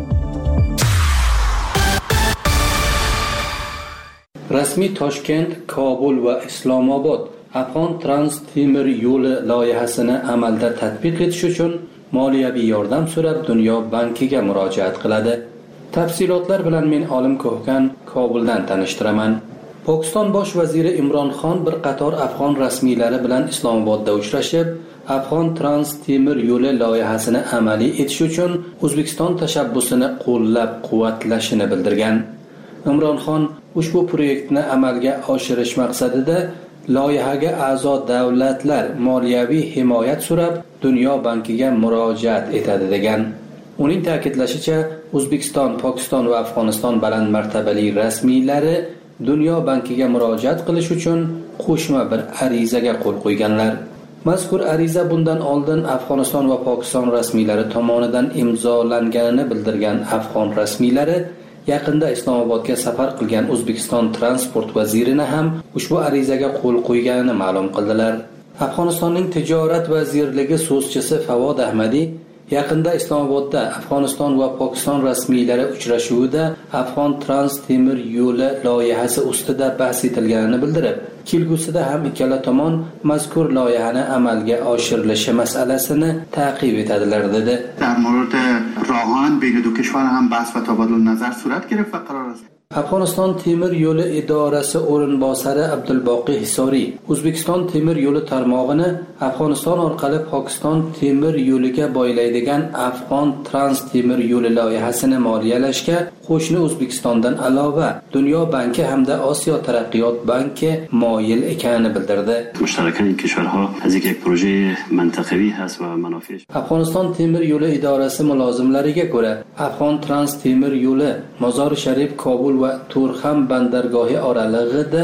Rasmiy Toshkent, Kobul va Islomobod Afg'on trans temir yo'li loyihasini amalda tatbiq etish uchun moliyaviy yordam so'rab Dunyo bankiga murojaat qiladi. Tafsilotlar bilan men Olim Ko'hkan Kobuldan tanishtiraman. Pokiston bosh vaziri Imron Xon bir qator afg'on rasmiylari bilan Islomobodda uchrashib, Afg'on trans temir yo'li loyihasini amaliy etish uchun O'zbekiston tashabbusini qo'llab-quvvatlashini bildirgan. Imron Xon ushbu proyektni amalga oshirish maqsadida loyihaga a'zo davlatlar moliyaviy himoyat so'rab Dunyo bankiga murojaat etadi degan. Uning ta'kidlashicha, O'zbekiston, Pokiston va Afg'oniston baland martabali rasmiylari Dunyo bankiga murojaat qilish uchun qo'shma bir arizaga qo'l qo'yganlar. Mazkur ariza bundan oldin Afg'oniston va Pokiston rasmiylari tomonidan imzolanganini bildirgan afg'on rasmiylari yaqinda Islomobodga safar qilgan O'zbekiston transport vazirini ham ushbu arizaga qo'l qo'yganini ma'lum qildilar. Afg'onistonning tijorat vazirligi so'zchisi Favod Ahmadiy yaqinda Islomobodda Afg'oniston va Pokiston rasmiylari uchrashuvida Afg'on trans temir yo'li loyihasi ustida bahs etilganini bildirib, kelgusida ham ikkala tomon mazkur loyihani amalga oshirilishi masalasini ta'qib etadilar dedi. در مورد راهان بین دو کشور هم بحث و تبادل نظر صورت گرفت و قرار است. Afg'oniston temir yo'li idorasi o'rinbosari Abdulboqiy Hisoriy O'zbekiston temir yo'li tarmog'ini Afg'oniston orqali Pokiston temir yo'liga boylaydigan Afg'on trans temir yo'li loyihasini moliyalashga qo'shni O'zbekistondan alova Dunyo banki hamda Osiyo taraqqiyot banki moyil ekanini bildirdi. مشترکان این کشورها از یک پروژه منطقوی هست و منافعش. Afg'oniston temir yo'li idorasi mulozimlariga ko'ra, Afg'on trans temir yo'li Mozor Sharif, Kobul va Turxam bandargohi oralig'ida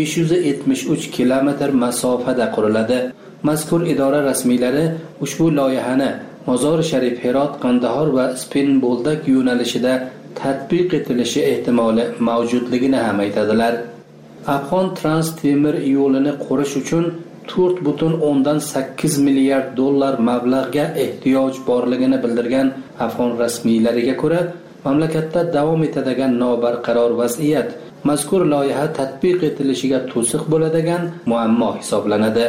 573 kilometr masofada quriladi. Mazkur idora rasmiylari ushbu loyihani Mozor Sharif, Herot, Qandahor va Spinboldak yo'nalishida tatbiq etilishi ehtimoli mavjudligini ham aytadilar. Afg'on trans temir yo'lini qurish uchun 4,8 milliard dollar mablag'ga ehtiyoj borligini bildirgan afg'on rasmiylariga ko'ra, mamlakatda davom etadigan nobarqaror vaziyat mazkur loyiha tatbiq etilishiga to'siq bo'ladigan muammo hisoblanadi.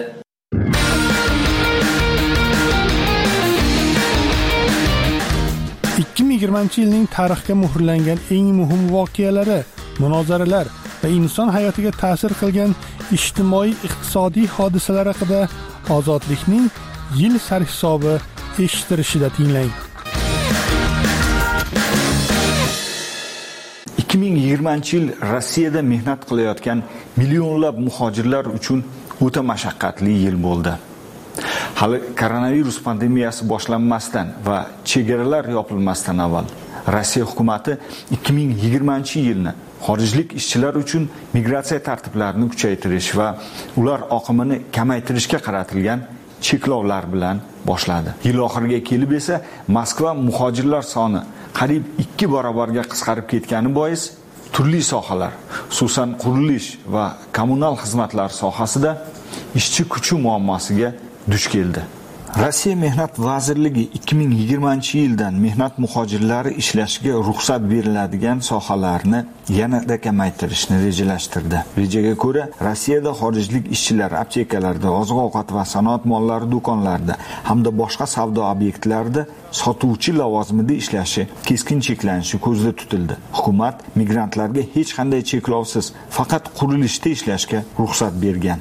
yilning tarixga muhrlangan eng muhim voqealari, munozaralar va inson hayotiga ta'sir qilgan ijtimoiy-iqtisodiy hodisalar haqida Ozodlikning yil sarhisobi eshittirishida tinglang. 2020-yil Rossiyada mehnat qilayotgan millionlab muhojirlar uchun o'ta mashaqqatli yil bo'ldi. Hali koronavirus pandemiyasi boshlanmasdan va chegaralar yopilmasdan avval Rossiya hukumatı 2020-yilni xorijlik ishchilar uchun migratsiya tartiblarini kuchaytirish va ular oqimini kamaytirishga qaratilgan cheklovlar bilan boshladi. Yil oxiriga kelib esa Moskva muhojirlar soni qariyb 2 barobarga qisqarib ketgani bois turli sohalar, xususan qurilish va kommunal xizmatlar sohasida ishchi kuchi muammosiga duch keldi. Rossiya Mehnat vazirligi 2020-yildan mehnat muhojirlari ishlashiga ruxsat beriladigan sohalarni yanada kamaytirishni rejalashtirdi. Rejaga ko'ra, Rossiyada xorijlik ishchilar aptekalarda, oziq-ovqat va sanoat mollari do'konlarida hamda boshqa savdo obyektlarida sotuvchi lavozimida ishlashi keskin cheklanishi ko'zda tutildi. Hukumat migrantlarga hech qanday cheklovsiz faqat qurilishda ishlashga ruxsat bergan.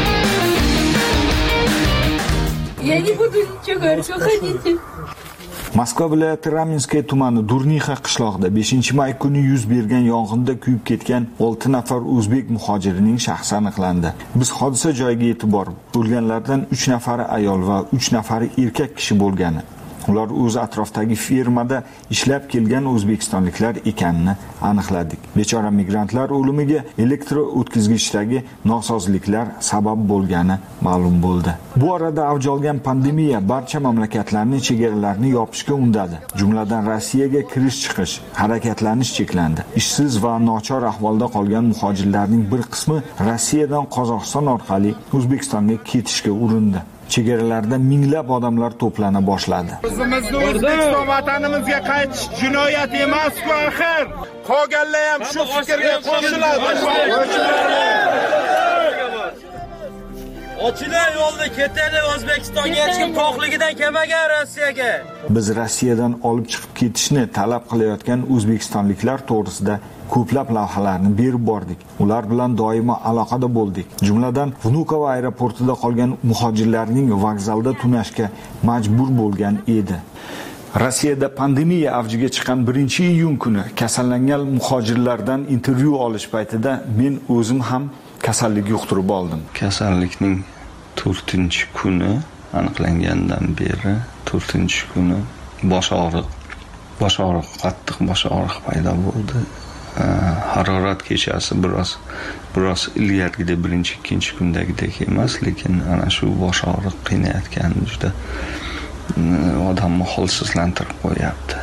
Я не буду ничего говорить, уходите. Moskva viloyati Raminskaya tumani Durnixa qishlog'ida 5-may kuni yuz bergan yong'inda kuyib ketgan 6 nafar o'zbek muhojirining shaxsi aniqlandi. Biz hodisa joyiga yetib borib, o'lganlardan 3 nafari ayol va 3 nafari erkak kishi bo'lgani. Ular o'z atrofdagi fermada ishlab kelgan o'zbekistonliklar ekanini aniqladik. Bechora migrantlar o'limiga elektr o'tkazgichdagi nosozliklar sabab bo'lgani ma'lum bo'ldi. Bu orada avj olgan pandemiya barcha mamlakatlarning chegaralarini yopishga undadi. Jumladan Rossiyaga kirish-chiqish, harakatlanish cheklandi. Ishsiz va nochor ahvolda qolgan muhojirlarning bir qismi Rossiyadan Qozog'iston orqali O'zbekistonga ketishga urindi. Chegaralarda minglab odamlar to'plana boshladi. O'zimizni O'zbekiston vatanimizga qaytish jinoyat emas-ku axir. Qolganlar ham shu fikrga qo'shiladi. Ochilay yo'lda ketadi O'zbekistonga hech kim to'qligidan kelmagan Rossiyaga. Biz Rossiyadan olib chiqib ketishni talab qilayotgan o'zbekistonliklar to'g'risida ko'plab lavhalarni berib bordik. Ular bilan doimo aloqada bo'ldik. Jumladan, Vnukovo aeroportida qolgan muhojirlarning vokzalda tunashga majbur bo'lgan edi. Rossiyada pandemiya avjiga chiqqan 1-iyun kuni kasallangan muhojirlardan intervyu olish paytida men o'zim ham kasallik yuqtirib oldim. Kasallikning 4-kuni aniqlangandan beri 4-kuni bosh og'riq, qattiq bosh og'riq paydo bo'ldi. Harorat kechasi biroz ilgarigida 1-2 kundagidek emas, lekin ana shu bosh og'riq qiynayotgani juda odamni holsizlantirib qo'yapti.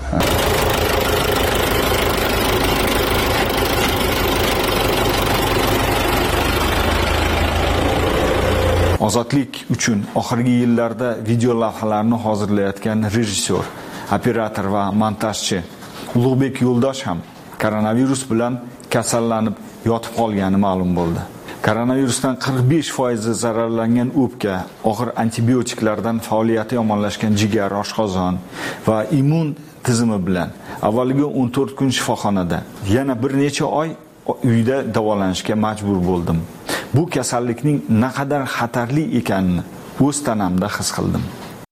Ozodlik uchun oxirgi yillarda video lavhalarni hozirlayotgan rejissyor, operator va montajchi Ulug'bek Yo'ldosh ham koronavirus bilan kasallanib yotib qolgani ma'lum bo'ldi. Koronavirusdan 45% zararlangan o'pka, og'ir antibiotiklardan faoliyati yomonlashgan jigar, oshqozon va immun tizimi bilan avvaliga 14 kun shifoxonada, yana bir necha oy uyda davolanishga majbur bo'ldim. Bu kasallikning naqadar xatarli ekanini o'z tanamda his qildim.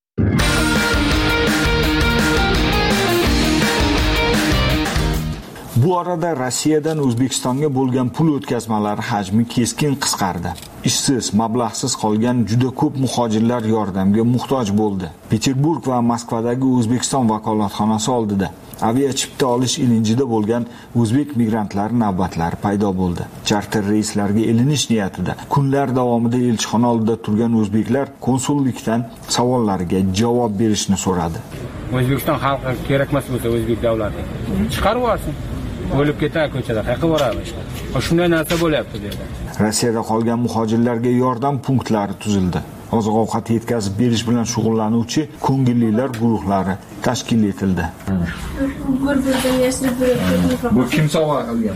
Bu orada Rossiyadan O'zbekistonga bo'lgan pul o'tkazmalari hajmi keskin qisqardi. Ishsiz, mablag'siz qolgan juda ko'p muhojirlar yordamga muhtoj bo'ldi. Peterburg va Moskvadagi O'zbekiston vakolatxonasi oldida aviachipta olish ilinjida bo'lgan o'zbek migrantlar navbatlari paydo bo'ldi. Charter reyslarga ilinish niyatida kunlar davomida elchixona oldida turgan o'zbeklar konsullikdan savollarga javob berishni so'radi. O'zbekiston xalqi kerak emas bo'lsa o'zbek davlati chiqarib yuborsin. O'lib ketadi ko'chada, qayerga boramiz? Shunday narsa bo'lyapti bu yerda. Rossiyada qolgan muhojirlarga yordam punktlari tuzildi. Oziq-ovqat yetkazib berish bilan shug'ullanuvchi ko'ngillilar guruhlari tashkil etildi. Bu kim sovg'a qilgan?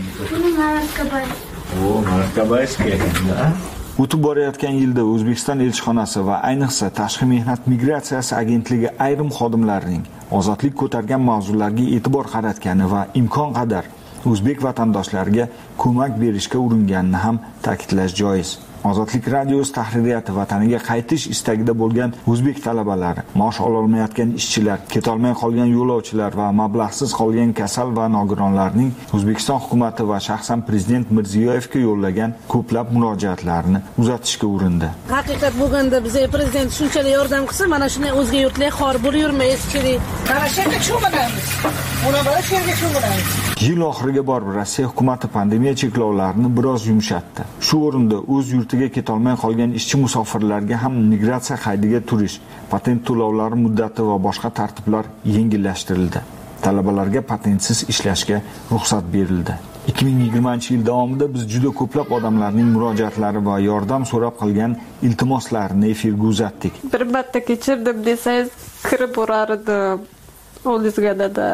O'tib borayotgan yilda O'zbekiston elchixonasi va ayniqsa Tashqi mehnat migratsiyasi agentligi ayrim xodimlarining ozodlik ko'targan mavzularga e'tibor qaratgani va imkon qadar o'zbek vatandoshlarga ko'mak berishga uringanini ham ta'kidlash joiz. Ozodlik radiosi tahririyati vataniga qaytish istagida bo'lgan o'zbek talabalari, maosh ololmayotgan ishchilar, ketolmay qolgan yo'lovchilar va mablag'siz qolgan kasal va nogironlarning O'zbekiston hukumatı va shaxsan prezident Mirziyoyevga yo'llagan ko'plab murojaatlarini uzatishga urindi. Haqiqat bo'lganda bizga prezident shunchalik yordam qilsa, mana shunday o'zga yurtlar xor bo'lib yurmaymiz kerak. Mana shunga cho'g'ilamiz. Buni bir shunga cho'g'ilamiz. Yil oxiriga borib Rossiya hukumatı pandemiya cheklovlarini biroz yumshatdi. Shu o'rinda o'z yurtiga ketolmay qolgan ishchi musofirlarga ham migratsiya qaydiga turish, patent to'lovlari muddati va boshqa tartiblar yengillashtirildi. Talabalarga patentsiz ishlashga ruxsat berildi. 2020-yil davomida biz juda ko'plab odamlarning murojaatlari va yordam so'rab qilgan iltimoslarini efirga uzatdik. Bir marta kechirdim desangiz, kirib borar edim. O'zingizda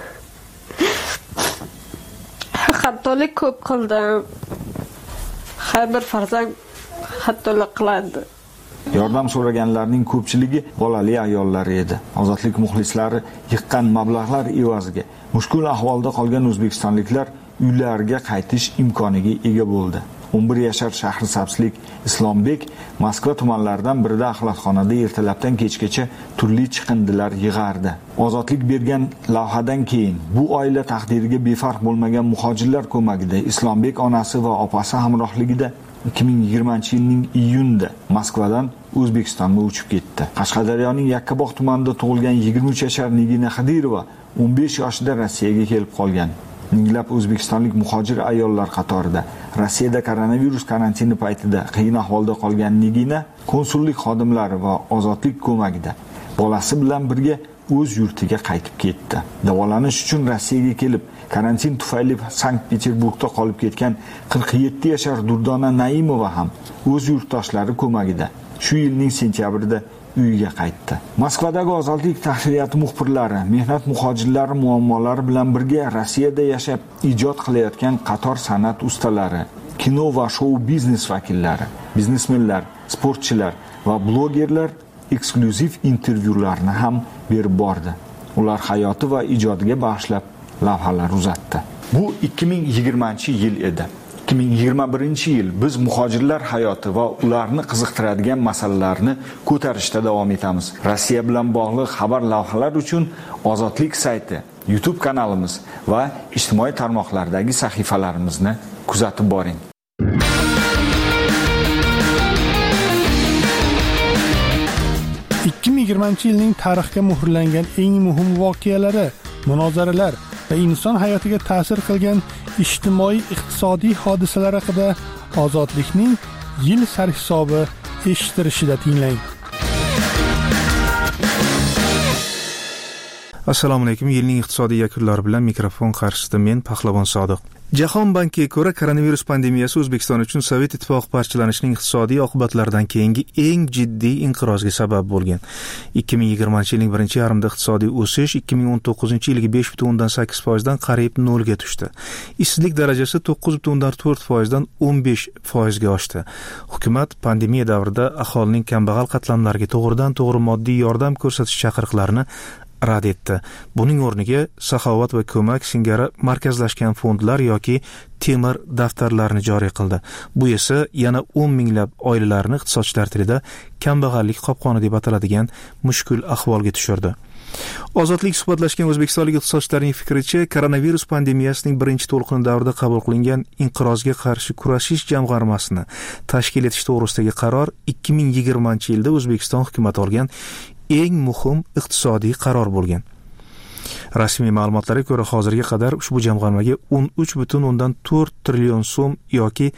xatolik ko'p qildim. Har bir farzand xatolik qiladi. Yordam so'raganlarning ko'pchiligi bolali ayollar edi. Ozodlik muxlislari yiqqan mablag'lar evaziga mushkul ahvolda qolgan o'zbekistonliklar uylariga qaytish imkoniga ega bo'ldi. 11 yashar Shahrisabzlik Islombek Moskva tumanlaridan birida axlatxonada ertalabdan kechgacha turli chiqindilar yig'ardi. Ozodlik bergan lavhadan keyin bu oila taqdiriga befarq bo'lmagan muhojirlar ko'magida Islombek onasi va opasi hamrohligida 2020-yilning iyunida Moskvadan O'zbekistonga uchib ketdi. Qashqadaryoning Yakkabog' tumanida tug'ilgan 23 yashar Nigina Xidirova 15 yoshida Rossiyaga kelib qolgan. Minglab o'zbekistonlik muhojir ayollar qatorida Rossiyada koronavirus karantini paytida qiyin ahvolda qolgan Nigina konsullik xodimlari va ozodlik ko'magida bolasi bilan birga o'z yurtiga qaytib ketdi. Davolanish uchun Rossiyaga kelib, karantin tufayli Sankt-Peterburgda qolib ketgan 47 yashar Durdona Naimova ham o'z yurtdoshlari ko'magida shu yilning sentyabrida uyiga qaytdi. Moskvadagi ozodlik tahririyati muxbirlari mehnat muhojirlari muammolari bilan birga Rossiyada yashab ijod qilayotgan qator san'at ustalari, kino va shou biznes vakillari, biznesmenlar, sportchilar va blogerlar eksklyuziv intervyularni ham berib bordi. Ular hayoti va ijodiga bag'ishlab lavhalar uzatdi. Bu 2020-yil edi. 2021-yil biz muhojirlar hayoti va ularni qiziqtiradigan masalalarni ko'tarishda davom etamiz. Rossiya bilan bog'liq xabar lavhalar uchun Ozodlik sayti, YouTube kanalimiz va ijtimoiy tarmoqlardagi sahifalarimizni kuzatib boring. yilning tarixga muhrlangan eng muhim voqealari, munozaralar va inson hayotiga ta'sir qilgan ijtimoiy-iqtisodiy hodisalar haqida Ozodlikning yil sarhisobi eshittirishida tinglang. Assalomu alaykum. Yilning iqtisodiy yakunlari bilan mikrofon qarshisida men Pahlavon Sodiq. Jahon bankiga ko'ra koronavirus pandemiyasi O'zbekiston uchun Sovet ittifoqi parchalanishining iqtisodiy oqibatlaridan keyingi eng jiddiy inqirozga sabab bo'lgan. 2020-yilning birinchi yarmida iqtisodiy o'sish 2019-yilgi 5.8% dan qariyb 0 ga tushdi. Ishsizlik darajasi 9.4% dan 15% ga oshdi. Hukumat pandemiya davrida aholining kambag'al qatlamlariga to'g'ridan-to'g'ri moddiy yordam ko'rsatish chaqiriqlarini rad etdi. Buning o'rniga saxovat va ko'mak singari markazlashgan fondlar yoki temir daftarlarni joriy qildi. Bu esa yana 10 minglab oilalarni iqtisodchilar tilida kambag'allik qopqoni deb ataladigan mushkul ahvolga tushirdi. Ozodlik suhbatlashgan o'zbekistonlik iqtisodchilarning fikricha, koronavirus pandemiyasining birinchi to'lqini davrida qabul qilingan inqirozga qarshi kurashish jamg'armasini tashkil etish to'g'risidagi qaror 2020-yilda O'zbekiston hukumati olgan eng muhim iqtisodiy qaror bo'lgan. Rasmiy ma'lumotlarga ko'ra hozirga qadar ushbu jamg'armaga 13.4 trillion so'm yoki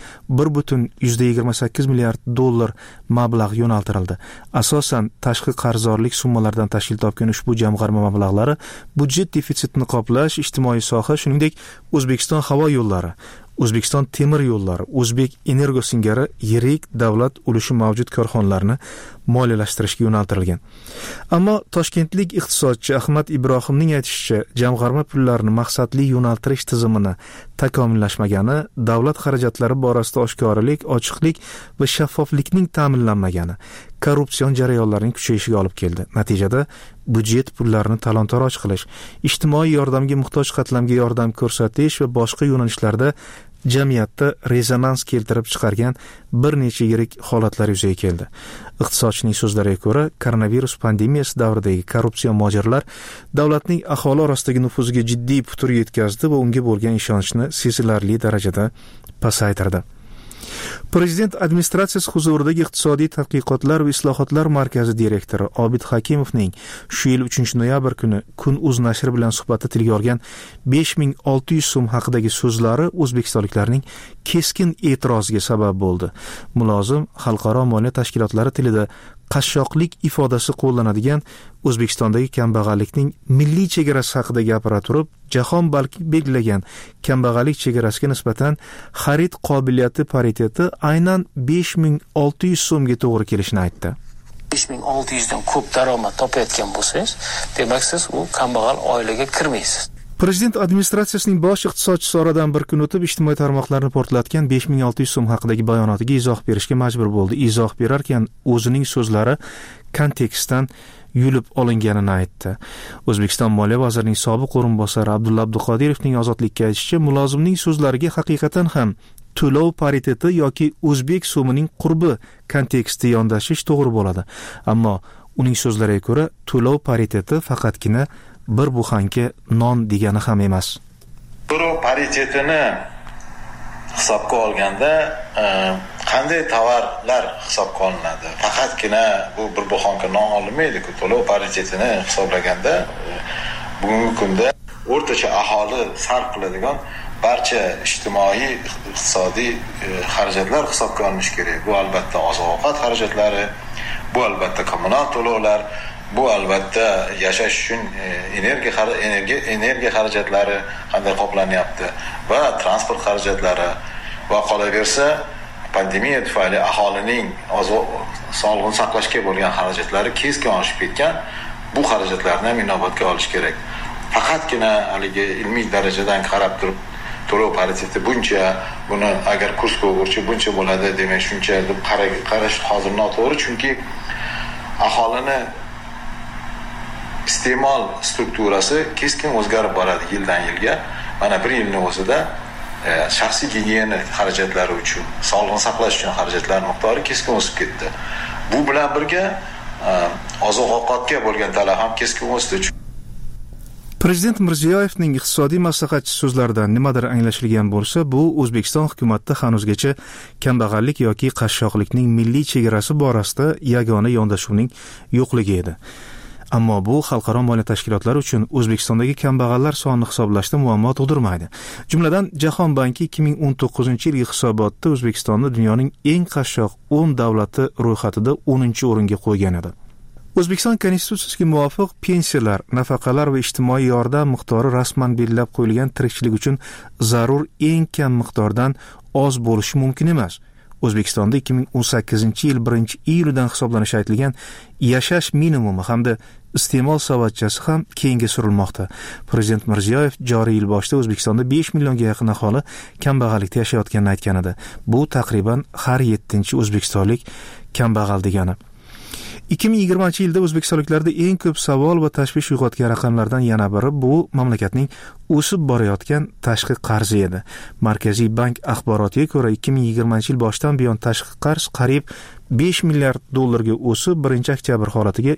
1.28 milliard dollar mablag' yo'naltirildi. Asosan tashqi qarzdorlik summalaridan tashkil topgan ushbu jamg'arma mablag'lari budjet defitsitini qoplash, ijtimoiy soha, shuningdek O'zbekiston havo yo'llari, O'zbekiston temir yo'llari, O'zbek Energo singari yirik davlat ulushi mavjud korxonalarni moliyalashtirishga yo'naltirilgan. Ammo toshkentlik iqtisodchi Ahmad Ibrohimning aytishicha, jamg'arma pullarini maqsadli yo'naltirish tizimini takomillashmagani, davlat xarajatlari borasida oshkoralik, ochiqlik va shaffoflikning ta'minlanmagani korrupsion jarayonlarning kuchayishiga olib keldi. Natijada budjet pullarini talon-taroj qilish, ijtimoiy yordamga muhtoj qatlamga yordam ko'rsatish va boshqa yo'nalishlarda jamiyatda rezonans keltirib chiqargan bir necha yirik holatlar yuzaga keldi. Iqtisodchining so'zlariga ko'ra, koronavirus pandemiyasi davridagi korrupsion mojarolar davlatning aholi orasidagi nufuziga jiddiy putur yetkazdi va unga bo'lgan ishonchni sezilarli darajada pasaytirdi. Prezident administratsiyasi huzuridagi iqtisodiy tadqiqotlar va islohotlar markazi direktori Obid Hakimovning shu yil 3-noyabr kuni Kun.uz nashri bilan suhbatda tilga olgan 5600 so'm haqidagi so'zlari o'zbekistonliklarning keskin e'tiroziga sabab bo'ldi. Mulozim xalqaro moliya tashkilotlari tilida qashshoqlik ifodasi qo'llanadigan O'zbekistondagi kambag'allikning milliy chegarasi haqida gapira turib, jahon belgilagan kambag'allik chegarasiga nisbatan xarid qobiliyati pariteti aynan 5600 so'mga to'g'ri kelishini aytdi. 5600 dan ko'p daromad topayotgan bo'lsangiz, demak siz u kambag'al oilaga kirmaysiz. Prezident administratsiyasining bosh iqtisodchisi oradan bir kun o'tib ijtimoiy tarmoqlarni portlatgan 5600 so'm haqidagi bayonotiga izoh berishga majbur bo'ldi. Izoh berarkan o'zining so'zlari kontekstdan yulib olinganini aytdi. O'zbekiston Moliya vazirining sobiq o'rinbosari Abdulla Abduqodirovning Ozodlikka aytishicha, mulozimning so'zlariga haqiqatan ham to'lov pariteti yoki o'zbek so'mining qurbi konteksti yondashish to'g'ri bo'ladi. Ammo uning so'zlariga ko'ra, to'lov pariteti faqatgina bir buxanka non degani ham emas. To'lov paritetini hisobga olganda qanday tovarlar hisobga olinadi? Faqatgina bu bir buxanka non olinmaydi-ku. To'lov paritetini hisoblaganda bugungi kunda o'rtacha aholi sarf qiladigan barcha ijtimoiy, iqtisodiy xarajatlar hisobga olinishi kerak. Bu albatta oziq-ovqat xarajatlari, bu albatta kommunal to'lovlar, bu albatta yashash uchun energiya xarajatlari qanday qoplanyapti va transport xarajatlari va qolaversa pandemiya tufayli aholining sog'liqni saqlashga bo'lgan xarajatlari keskin oshib ketgan. Bu xarajatlarni ham inobatga olish kerak. Faqatgina haligi ilmiy darajadan qarab turib to'lov pariteti buncha, buni agar kursga o'g'irchi buncha bo'ladi demak shuncha deb qarash hozir noto'g'ri, chunki aholini iste'mol strukturasi keskin o'zgarib boradi yildan yilga. Mana bir yilning o'zida shaxsiy gigiyena xarajatlari uchun, sog'liqni saqlash uchun xarajatlar miqdori keskin o'sib ketdi. Bu bilan birga oziq-ovqatga bo'lgan talab ham keskin o'sdi. Prezident Mirziyoyevning iqtisodiy maslahatchi so'zlaridan nimadir anglashilgan bo'lsa, bu O'zbekiston hukumatida hanuzgacha kambag'allik yoki qashshoqlikning milliy chegarasi borasida yagona yondashuvning yo'qligi edi. Ammo bu xalqaro moliya tashkilotlari uchun O'zbekistondagi kambag'allar sonini hisoblashda muammo tug'dirmaydi. Jumladan, Jahon banki 2019-yilgi hisobotda O'zbekistonni dunyoning eng qashshoq 10 davlati ro'yxatida 10-o'ringa qo'ygan edi. O'zbekiston konstitutsiyasiga muvofiq pensiyalar, nafaqalar va ijtimoiy yordam miqdori rasman belgilab qo'yilgan tirikchilik uchun zarur eng kam miqdordan oz bo'lishi mumkin emas. O'zbekistonda 2018-yil 1-iyuldan hisoblanishi aytilgan yashash minimumi hamda iste'mol savatchasi ham keyinga surilmoqda. Prezident Mirziyoyev joriy yil boshida O'zbekistonda 5 millionga yaqin aholi kambag'allikda yashayotganini aytgan edi. Bu taqriban har 7-chi o'zbekistonlik kambag'al degani. 2020-yilda o'zbekistonliklarda eng ko'p savol va tashvish uyg'otgan raqamlardan yana biri bu mamlakatning o'sib borayotgan tashqi qarzi edi. Markaziy bank axborotiga ko'ra 2020-yil boshidan buyon tashqi qarz qariyb 5 milliard dollarga o'sib, 1-oktyabr holatiga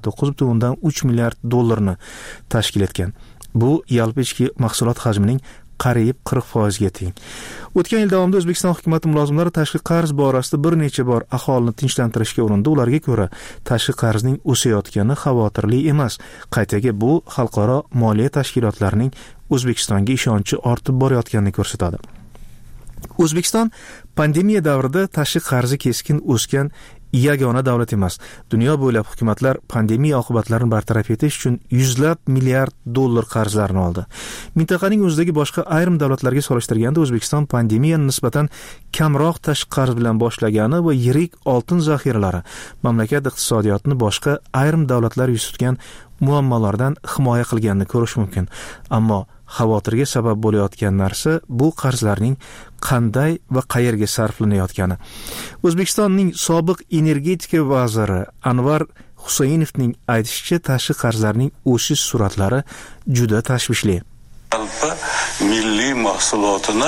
29,3 milliard dollarni tashkil etgan. Bu yalpi ichki mahsulot hajmining qariyb 40% ga teng. O'tgan yil davomida O'zbekiston hukumati mulozimlari tashqi qarz borasida bir necha bor aholini tinchlantirishga urindi. Ularga ko'ra, tashqi qarzning o'sayotgani xavotirli emas. Qaytaga bu xalqaro moliya tashkilotlarining O'zbekistonga ishonchi ortib borayotganini ko'rsatadi. O'zbekiston pandemiya davrida tashqi qarzi keskin o'sgan yagona davlat emas. Dunyo bo'ylab hukumatlar pandemiya oqibatlarini bartaraf etish uchun yuzlab milliard dollar qarzlarni oldi. Mintaqaning o'zidagi boshqa ayrim davlatlarga solishtirganda O'zbekiston pandemiyani nisbatan kamroq tashqi qarz bilan boshlagani va yirik oltin zaxiralari mamlakat iqtisodiyotini boshqa ayrim davlatlar yuz tutgan muammolardan himoya qilganini ko'rish mumkin. Ammo xavotirga sabab bo'layotgan narsa bu qarzlarning qanday va qayerga sarflanayotgani. O'zbekistonning sobiq energetika vaziri Anvar Husaynovning aytishicha, tashqi qarzlarning o'sish sur'atlari juda tashvishli. Alba milliy mahsulotini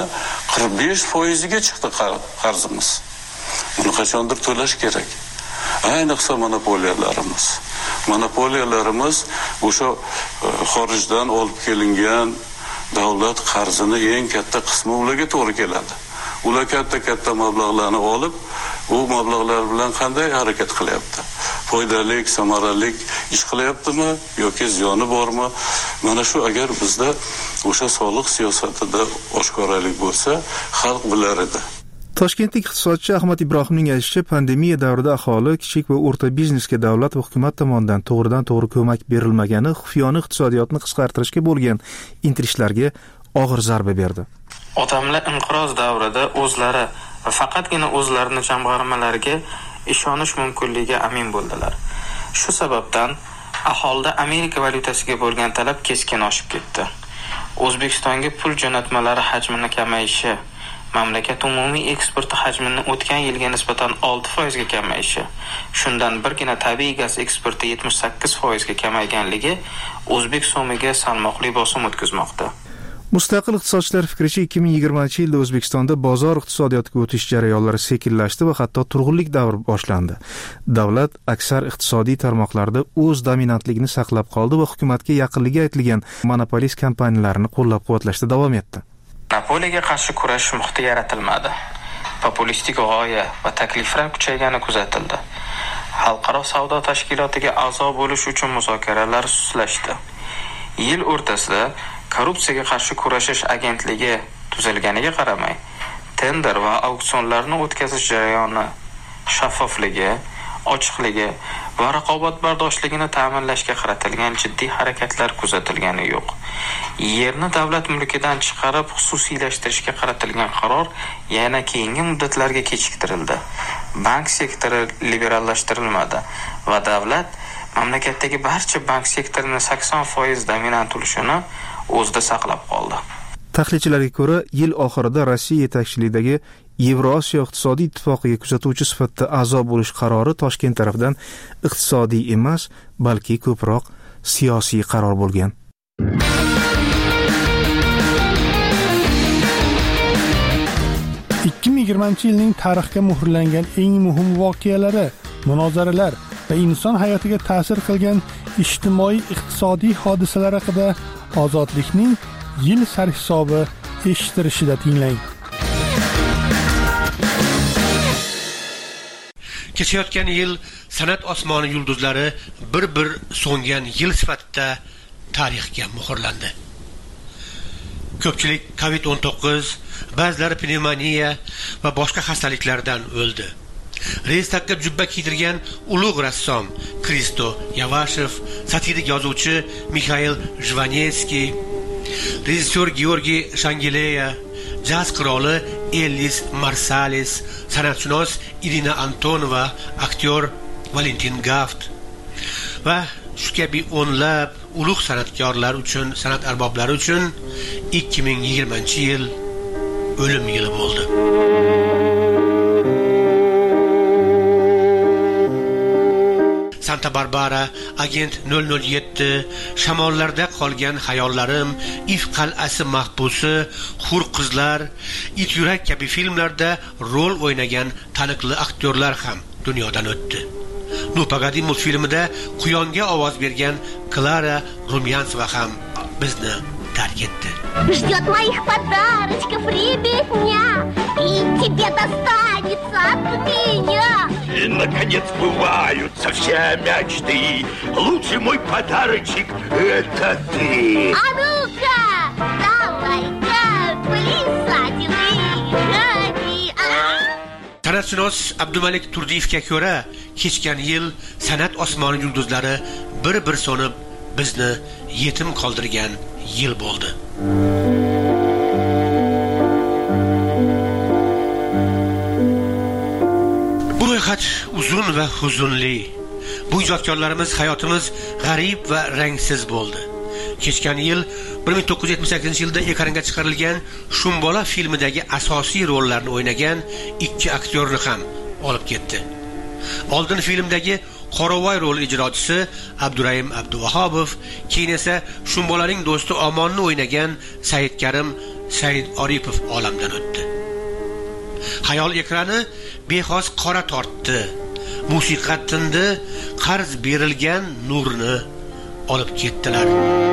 45% ga chiqdi qarzimiz. Buni qachondir to'lash kerak. Ayniqsa monopoliyalarimiz o'sha xorijdan olib kelingan davlat qarzini eng katta qismi ularga to'g'ri keladi. Ular katta mablag'larni olib, u mablag'lar bilan qanday harakat qilyapti? Foydali, samarali ish qilyaptimi yoki ziyoni bormi? Mana shu agar bizda o'sha soliq siyosatida oshkoralik bo'lsa, xalq bilar edi. Toshkentlik iqtisodchi Ahmad Ibrohimning aytishicha, pandemiya davrida aholi, kichik va o'rta biznesga davlat va hukumat tomonidan to'g'ridan-to'g'ri ko'mak berilmagani xufiyona iqtisodiyotni qisqartirishga bo'lgan intilishlarga og'ir zarba berdi. Odamlar inqiroz davrida o'zlari va faqatgina o'zlarini jamg'armalariga ishonish mumkinligiga amin bo'ldilar. Shu sababdan aholida Amerika valyutasiga bo'lgan talab keskin oshib ketdi. O'zbekistonga pul jo'natmalari hajmini kamayishi, mamlakat umumiy eksporti hajmini o'tgan yilga nisbatan 6% ga kamayishi, shundan birgina tabiiy gaz eksporti 78% ga kamayganligi o'zbek so'miga salmoqli bosim o'tkazmoqda. Mustaqil iqtisodchilar fikricha 2020-yilda O'zbekistonda bozor iqtisodiyotiga o'tish jarayonlari sekinlashdi va hatto turg'unlik davri boshlandi. Davlat aksar iqtisodiy tarmoqlarda o'z dominantligini saqlab qoldi va hukumatga yaqinligi aytilgan monopolist kompaniyalarni qo'llab-quvvatlashda davom etdi. Monopoliyaga qarshi kurash muhiti yaratilmadi. Populistik g'oya va takliflar kuchaygani kuzatildi. Xalqaro savdo tashkilotiga a'zo bo'lish uchun muzokaralar sustlashdi. Yil o'rtasida korrupsiyaga qarshi kurashish agentligi tuzilganiga qaramay, tender va auksionlarni o'tkazish jarayoni shaffofligi, ochiqligi va raqobatbardoshligini ta'minlashga qaratilgan jiddiy harakatlar kuzatilgani yo'q. Yerni davlat mulkidan chiqarib xususiylashtirishga qaratilgan qaror yana keyingi muddatlarga kechiktirildi. Bank sektori liberallashtirilmadi va davlat mamlakatdagi barcha bank sektorining 80% dominant ulushini o'zida saqlab qoldi. Tahlilchilarga ko'ra, yil oxirida Rossiya yetakchiligidagi Yevrosiyo iqtisodiy ittifoqiga kuzatuvchi sifatida a'zo bo'lish qarori Toshkent tomonidan iqtisodiy emas, balki ko'proq siyosiy qaror bo'lgan. yilning tarixga muhrlangan eng muhim voqealari, munozaralar va inson hayotiga ta'sir qilgan ijtimoiy-iqtisodiy hodisalar haqida Ozodlikning yil sarhisobi eshittirishida tinglang. Kechayotgan yil san'at osmoni yulduzlari bir so'ngan yil sifatida tarixga muhrlandi. Ko'pchilik COVID-19, ba'zilari pnevmoniya va boshqa xastaliklardan o'ldi. Reystakka jubba kiydirgan ulug' rassom Kristo Yavashev, satirik yozuvchi Mikhail Jvanetskiy, rejissyor Georgiy Shangileya, jaz qiroli Ellis Marsalis, san'atshunos Irina Antonova, aktyor Valentin Gaft va shu kabi o'nlab ulug' san'atkorlar uchun, san'at arboblari uchun 2020-yil o'lim yili bo'ldi. Santa Barbara, Agent 007, Shamollarda qolgan hayollarim, If qal'asi mahbusi, Hur qizlar, It yurak kabi filmlarda rol o'ynagan taniqli aktyorlar ham dunyodan o'tdi. Nu Pagadi multfilmida Quyonga ovoz bergan Klara Rumyansova ham bizni tark etdi. Ждет моих подарочков ребятня, и тебе достанется от меня. И, наконец, сбываются все мечты. Лучший мой подарочек — это ты. А ну-ка, давай-ка, плясать и выходи. San'atshunos Abdumalik Turdiyevga ko'ra, kechgan yil san'at osmoni yulduzlari bir so'nib bizni yetim qoldirgan yil bo'ldi. Bu ro'yxat uzun va huzunli. Bu ijodkorlarimiz hayotimiz g'arib va rangsiz bo'ldi. Kechgan yil 1978-yilda ekranga chiqarilgan Shumbola filmidagi asosiy rollarni o'ynagan 2 aktyorni ham olib ketdi. Oldin filmdagi Qoravoy rol ijrochisi Abdurayim Abduvahobov, keyin esa Shumbolaning do'sti Omonni o'ynagan Saidkarim Said Oripov olamdan o'tdi. Xayol ekrani bexos qora tortdi. Musiqa tindi, qarz berilgan nurni olib ketdilar.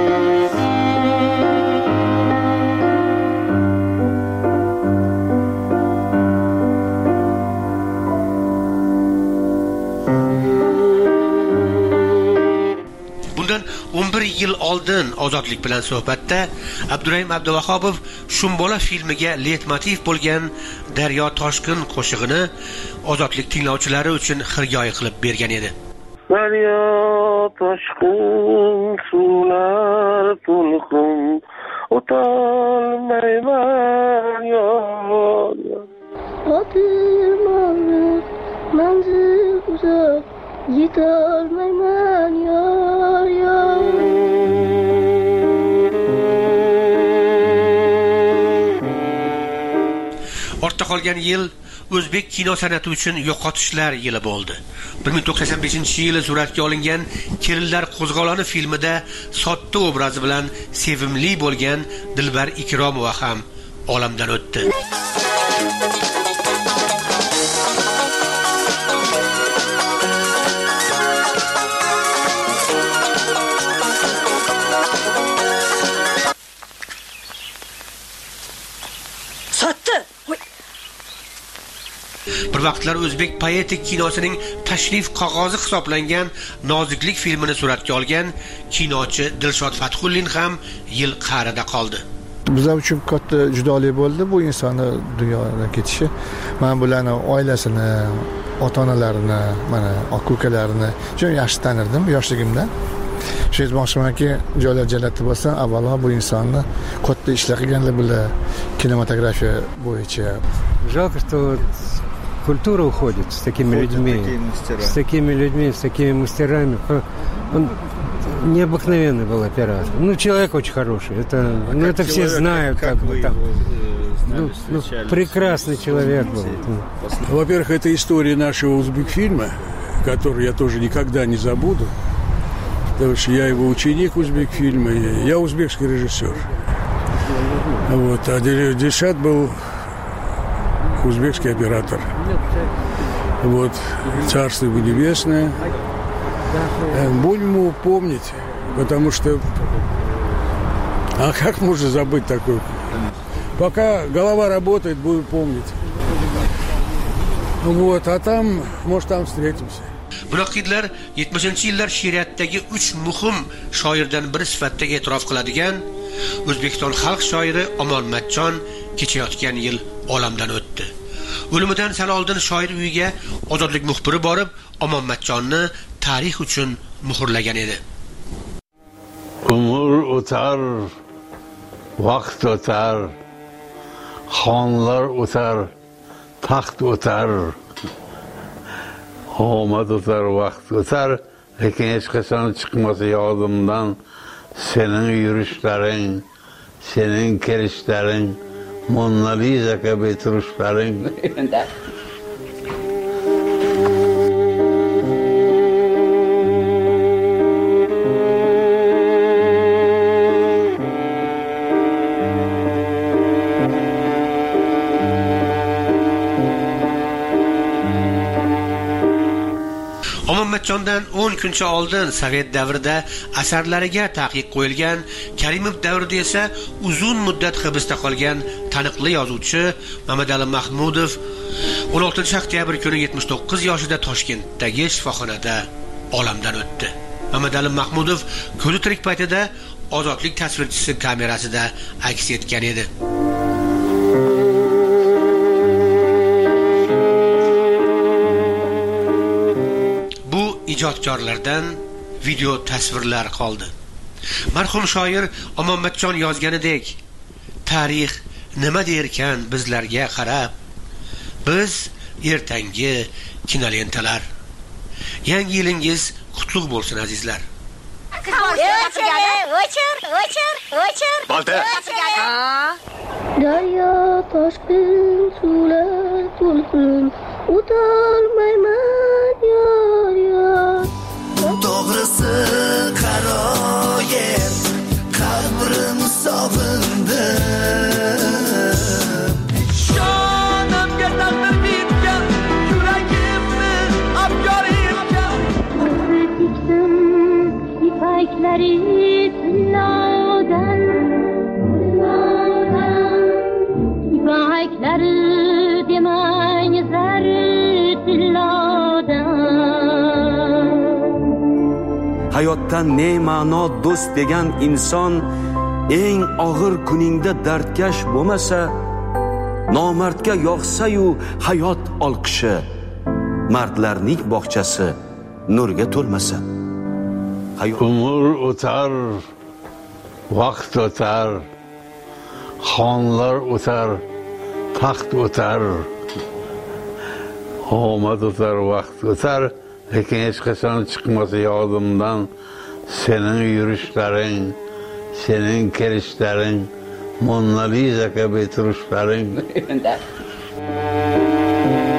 Bundan 11 yil oldin Ozodlik bilan suhbatda Abdurayim Abduvahobov Shumbola filmiga leitmotiv bo'lgan Daryo toshqin qo'shig'ini Ozodlik tinglovchilari uchun xirgoyi qilib bergan edi. Daryo toshqin suvlar to'lqin o'tolmayman yor. Otim og'ir, manzil uzoq, yetolmayman yor. Ortda qolgan yil o'zbek kino san'ati uchun yo'qotishlar yili bo'ldi. 1985-yili suratga olingan Kelinlar qo'zg'oloni filmida sodda obrazi bilan sevimli bo'lgan Dilbar Ikromova ham olamdan o'tdi. Bir vaqtlar o'zbek poetik kinosining tashrif qog'ozi hisoblangan Noziklik filmini suratga olgan kinochi Dilshod Fathullin ham yil qa'rida qoldi. Bizlar uchun katta judolik bo'ldi bu insonni dunyodan ketishi. Men bularni oilasini, ota-onalarini, mana aka-ukalarini juda yaxshi tanirdim yoshligimda. Shu aytmoqchimanki, joylar jannatda bo'lsa, avvalo bu insonni katta ishlar qilganlar bular kinematografiya bo'yicha. Жалко, что культура уходит с такими людьми, с такими мастерами. Он необыкновенный был оператор. Ну, человек очень хороший. Это все знают, как бы там. Прекрасный человек был. Во-первых, это история нашего узбекфильма, который я тоже никогда не забуду. Потому что я его ученик узбекфильма, я узбекский режиссер. Вот, а Дильшат был узбекский оператор. Вот, царство его небесное. Будем ему помнить, потому что... А как можно забыть такое? Пока голова работает, будем помнить. Вот, а там, может, там встретимся. Munoqidlar 70-yillar she'riyatidagi 3 muhim shoirdan biri sifatida e'tirof qiladigan O'zbekiston xalq shoiri Omonmatjon kechayotgan yil olamdan o'tdi. O'limidan sal oldin shoir uyiga Ozodlik muxbiri borib, Omonmatjonni tarix uchun muhrlagan edi. Umr o'tar, vaqt o'tar, xonlar o'tar, taxt o'tar. Omad o'tar, vaqt o'tar, lekin hech qachon chiqmasa yodimdan sening yurishlaring, sening kelishlaring, Mona Lisa kabi turishlaring. Omonmatjondan 10 kuncha oldin Sovet davrida asarlariga taqiq qo'yilgan, Karimov davrida esa uzun muddat hibsda qolgan taniqli yozuvchi Mamadali Mahmudov 16 oktyabr kuni 79 yoshida Toshkentdagi shifoxonada olamdan o'tdi. Mamadali Mahmudov ko'zi tirik paytida Ozodlik tasvirchisi kamerasida aks etgan edi. Ijodkorlardan video tasvirlar qoldi. Marhum shoir Omonmatjon yozganidek, tarix nima derkan bizlarga qarab, biz ertangi kinolentalar. Yangi yilingiz qutlug' bo'lsin azizlar. Daryo toshqin suvlar to'lqin o'tolmayman yor yor. To'g'risi qaroyib qalbim sog'indi. Shonimga taqdir bitgan yuragimni abyorimga tikdim ipaklari tillodan ipaklari demang zari tillodan. Hayotdan ne ma'no do'st degan inson eng og'ir kuningda dardkash bo'lmasa, nomardga yo'qsa-yu hayot olqishi, mardlarning bog'chasi nurga to'lmasa. Umr o'tar, vaqt o'tar, xonlar o'tar, taxt o'tar. Omad o'tar, vaqt o'tar, lekin hech qachon chiqmasa yodimdan sening yurishlaring, sening kelishlaring, Mona Lisa kabi turishlaring.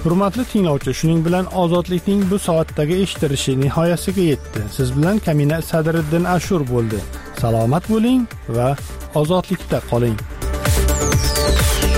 Hurmatli tinglovchi, shuning bilan ozodlikning bu soatdagi eshitilishi nihoyasiga yetdi. Siz bilan Kamina Sadiriddin Ashur bo'ldi. Salomat bo'ling va ozodlikda qoling.